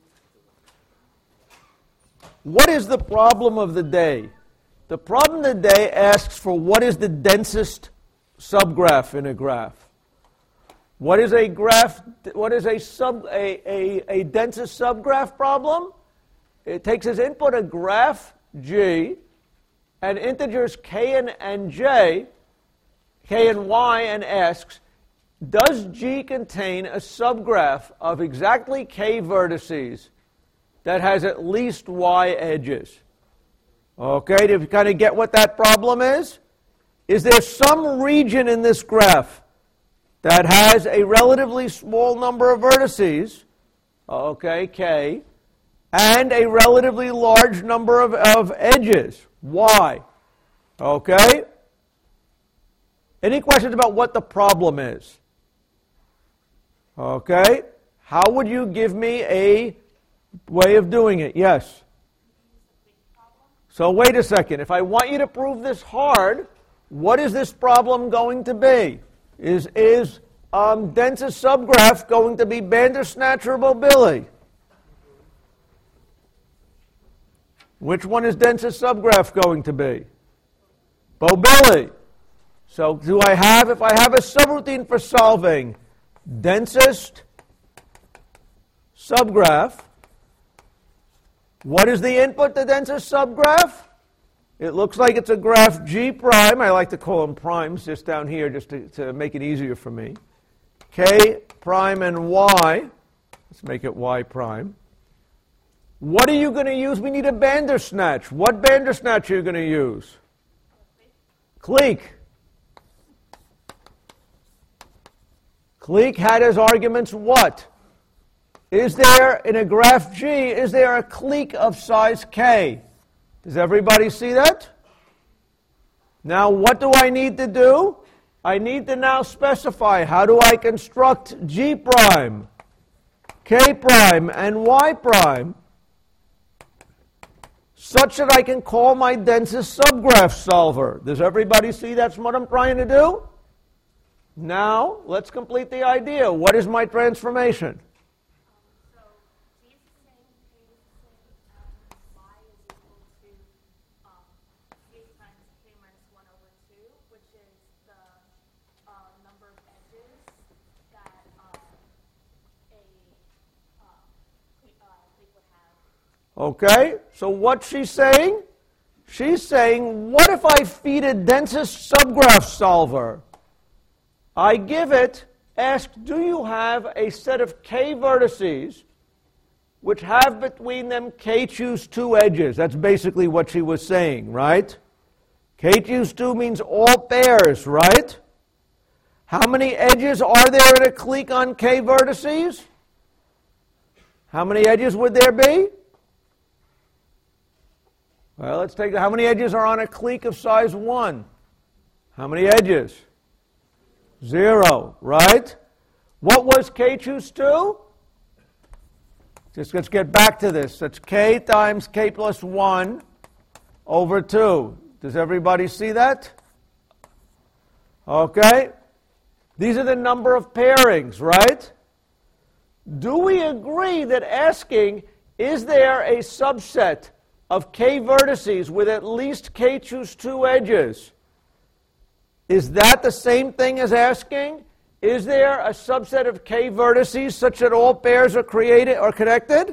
What is the problem of the day? The problem of the day asks for what is the densest subgraph in a graph. What is a graph? What is a sub a, a, a densest subgraph problem? It takes as input a graph G and integers k and, and j, k and y, and asks, does G contain a subgraph of exactly k vertices that has at least y edges? Okay, do you kind of get what that problem is? Is there some region in this graph that has a relatively small number of vertices, okay, k, and a relatively large number of, of edges, y? Okay? Any questions about what the problem is? Okay? How would you give me a way of doing it? Yes? So wait a second. If I want you to prove this hard, what is this problem going to be? Is, is um, densest subgraph going to be Bandersnatch or Bobilly? Which one is densest subgraph going to be? Bobilly. So do I have, if I have a subroutine for solving densest subgraph, what is the input to densest subgraph? It looks like it's a graph G prime. I like to call them primes just down here just to, to make it easier for me. K prime and Y. Let's make it Y prime. What are you going to use? We need a Bandersnatch. What Bandersnatch are you going to use? Clique. Clique had as arguments what? Is there, in a graph G, is there a clique of size K? Does everybody see that? Now, what do I need to do? I need to now specify how do I construct G prime, K prime, and Y prime such that I can call my densest subgraph solver. Does everybody see that's what I'm trying to do? Now, let's complete the idea. What is my transformation? So G is the same, K is the same, and Y is equal to um, K times K minus one over two, which is the uh, number of edges that um, a uh, clique uh, clique would have. Okay, so what's she saying? She's saying, what if I feed a densest subgraph solver? I give it, ask, do you have a set of K vertices which have between them K choose two edges? That's basically what she was saying, right? K choose two means all pairs, right? How many edges are there in a clique on K vertices? How many edges would there be? Well, let's take, how many edges are on a clique of size one? How many edges? Zero, right? What was K choose two? Just let's get back to this. That's K times K plus one over two. Does everybody see that? Okay. These are the number of pairings, right? Do we agree that asking, is there a subset of K vertices with at least K choose two edges? Is that the same thing as asking, is there a subset of K vertices such that all pairs are created or connected?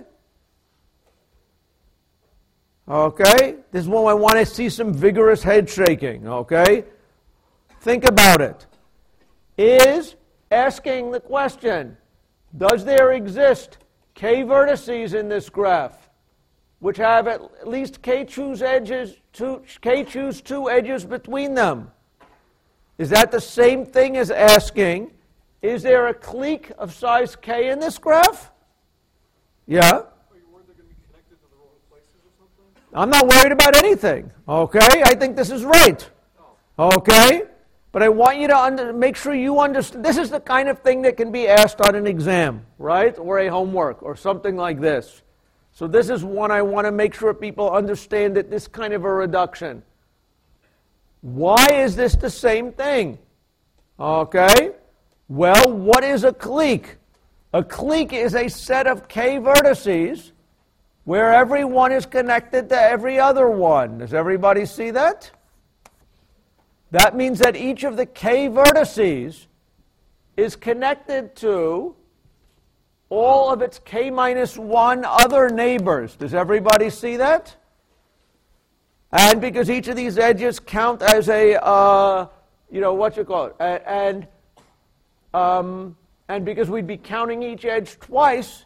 Okay, this is when I want to see some vigorous head shaking, okay? Think about it. Is asking the question, does there exist K vertices in this graph which have at least K choose edges, two, K choose two edges between them? Is that the same thing as asking, is there a clique of size K in this graph? Yeah? Are you worried they're going to be connected to the wrong places or something? I'm not worried about anything, okay? I think this is right, okay? But I want you to under, make sure you understand. This is the kind of thing that can be asked on an exam, right? Or a homework or something like this. So this is one I want to make sure people understand that this kind of a reduction. Why is this the same thing? Okay. Well, what is a clique? A clique is a set of K vertices where every one is connected to every other one. Does everybody see that? That means that each of the K vertices is connected to all of its K minus one other neighbors. Does everybody see that? And because each of these edges count as a, uh, you know, what you call it, and um, and because we'd be counting each edge twice,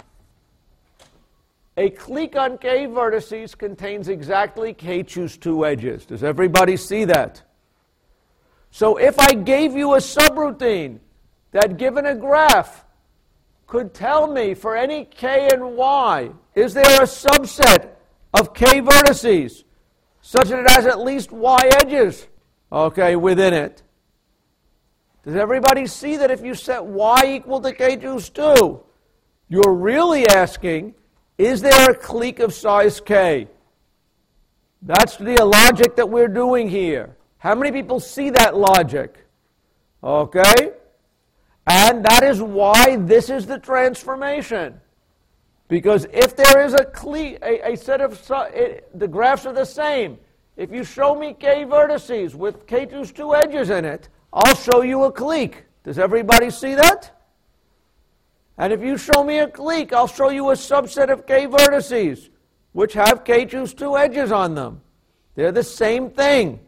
a clique on K vertices contains exactly K choose two edges. Does everybody see that? So if I gave you a subroutine that, given a graph, could tell me for any K and Y, is there a subset of K vertices such that it has at least Y edges, okay, within it? Does everybody see that if you set Y equal to K choose two, you're really asking, is there a clique of size K? That's the logic that we're doing here. How many people see that logic? Okay? And that is why this is the transformation. Because if there is a, clique, a, a set of, it, the graphs are the same. If you show me K vertices with K choose two edges in it, I'll show you a clique. Does everybody see that? And if you show me a clique, I'll show you a subset of K vertices, which have K choose two edges on them. They're the same thing.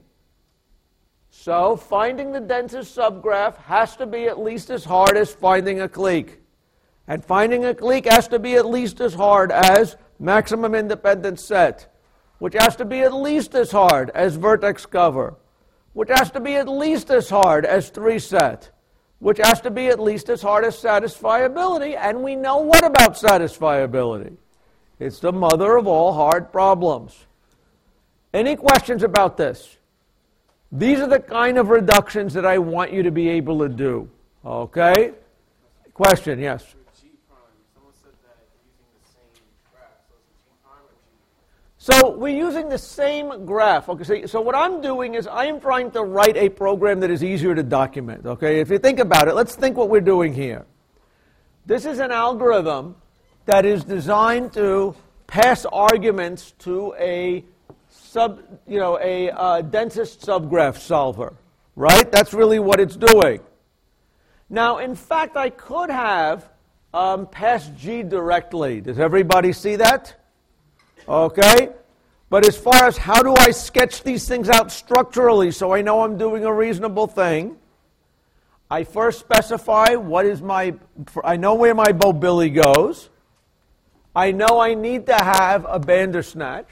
So finding the densest subgraph has to be at least as hard as finding a clique. And finding a clique has to be at least as hard as maximum independent set, which has to be at least as hard as vertex cover, which has to be at least as hard as three set, which has to be at least as hard as satisfiability. And we know what about satisfiability? It's the mother of all hard problems. Any questions about this? These are the kind of reductions that I want you to be able to do. Okay? Question, yes? G prime, someone said that using the same graph, so it's G prime or G? So we're using the same graph. Okay, so, so what I'm doing is I am trying to write a program that is easier to document. Okay, if you think about it, let's think what we're doing here. This is an algorithm that is designed to pass arguments to a sub, you know, a uh, densest subgraph solver, right? That's really what it's doing. Now, in fact, I could have um, passed G directly. Does everybody see that? Okay? But as far as how do I sketch these things out structurally so I know I'm doing a reasonable thing, I first specify what is my, I know where my Bobilly goes. I know I need to have a Bandersnatch.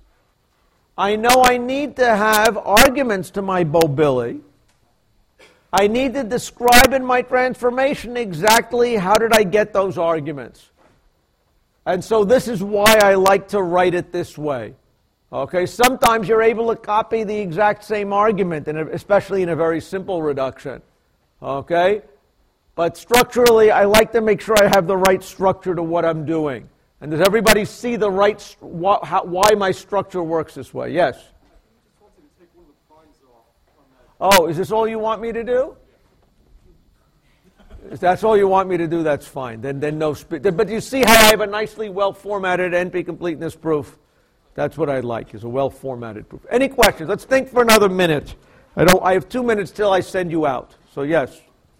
I know I need to have arguments to my Bobilly. I need to describe in my transformation exactly how did I get those arguments. And so this is why I like to write it this way. Okay, sometimes you're able to copy the exact same argument, and especially in a very simple reduction. Okay? But structurally, I like to make sure I have the right structure to what I'm doing. And does everybody see the right, why my structure works this way? Yes? I just wanted to take one of the primes off on that. Oh, is this all you want me to do? If that's all you want me to do, that's fine. Then, then no. Sp- but you see how I have a nicely well-formatted N P completeness proof? That's what I like, is a well-formatted proof. Any questions? Let's think for another minute. I don't. I have two minutes till I send you out. So yes.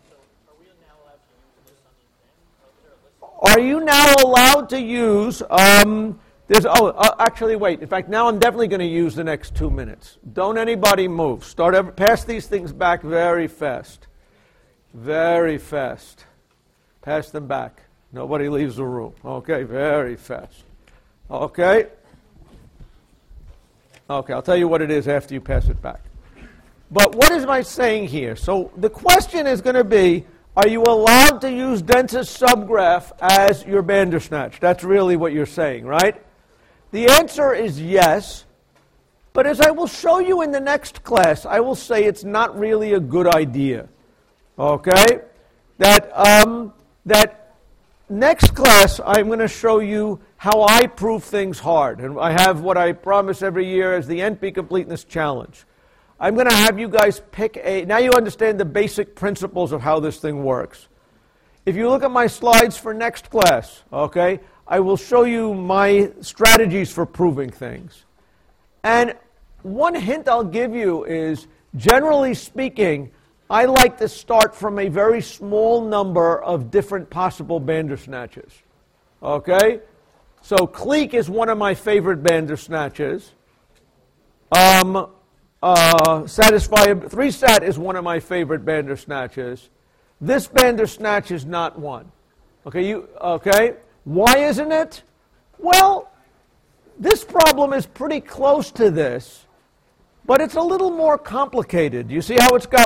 Are you now allowed to use, um, there's, oh, uh, actually, wait. In fact, now I'm definitely going to use the next two minutes. Don't anybody move. Start, ever, pass these things back very fast. Very fast. Pass them back. Nobody leaves the room. Okay, very fast. Okay? Okay, I'll tell you what it is after you pass it back. But what is my saying here? So the question is going to be, are you allowed to use densest subgraph as your Bandersnatch? That's really what you're saying, right? The answer is yes. But as I will show you in the next class, I will say it's not really a good idea. Okay? That, um, that next class, I'm going to show you how I prove things hard. And I have what I promise every year as the N P Completeness Challenge. I'm going to have you guys pick a... Now you understand the basic principles of how this thing works. If you look at my slides for next class, okay, I will show you my strategies for proving things. And one hint I'll give you is, generally speaking, I like to start from a very small number of different possible Bandersnatches. Okay? So clique is one of my favorite Bandersnatches. Um... Uh, satisfy three sat is one of my favorite Bandersnatches. This Bandersnatch is not one. Okay, you okay? Why isn't it? Well, this problem is pretty close to this, but it's a little more complicated. You see how it's got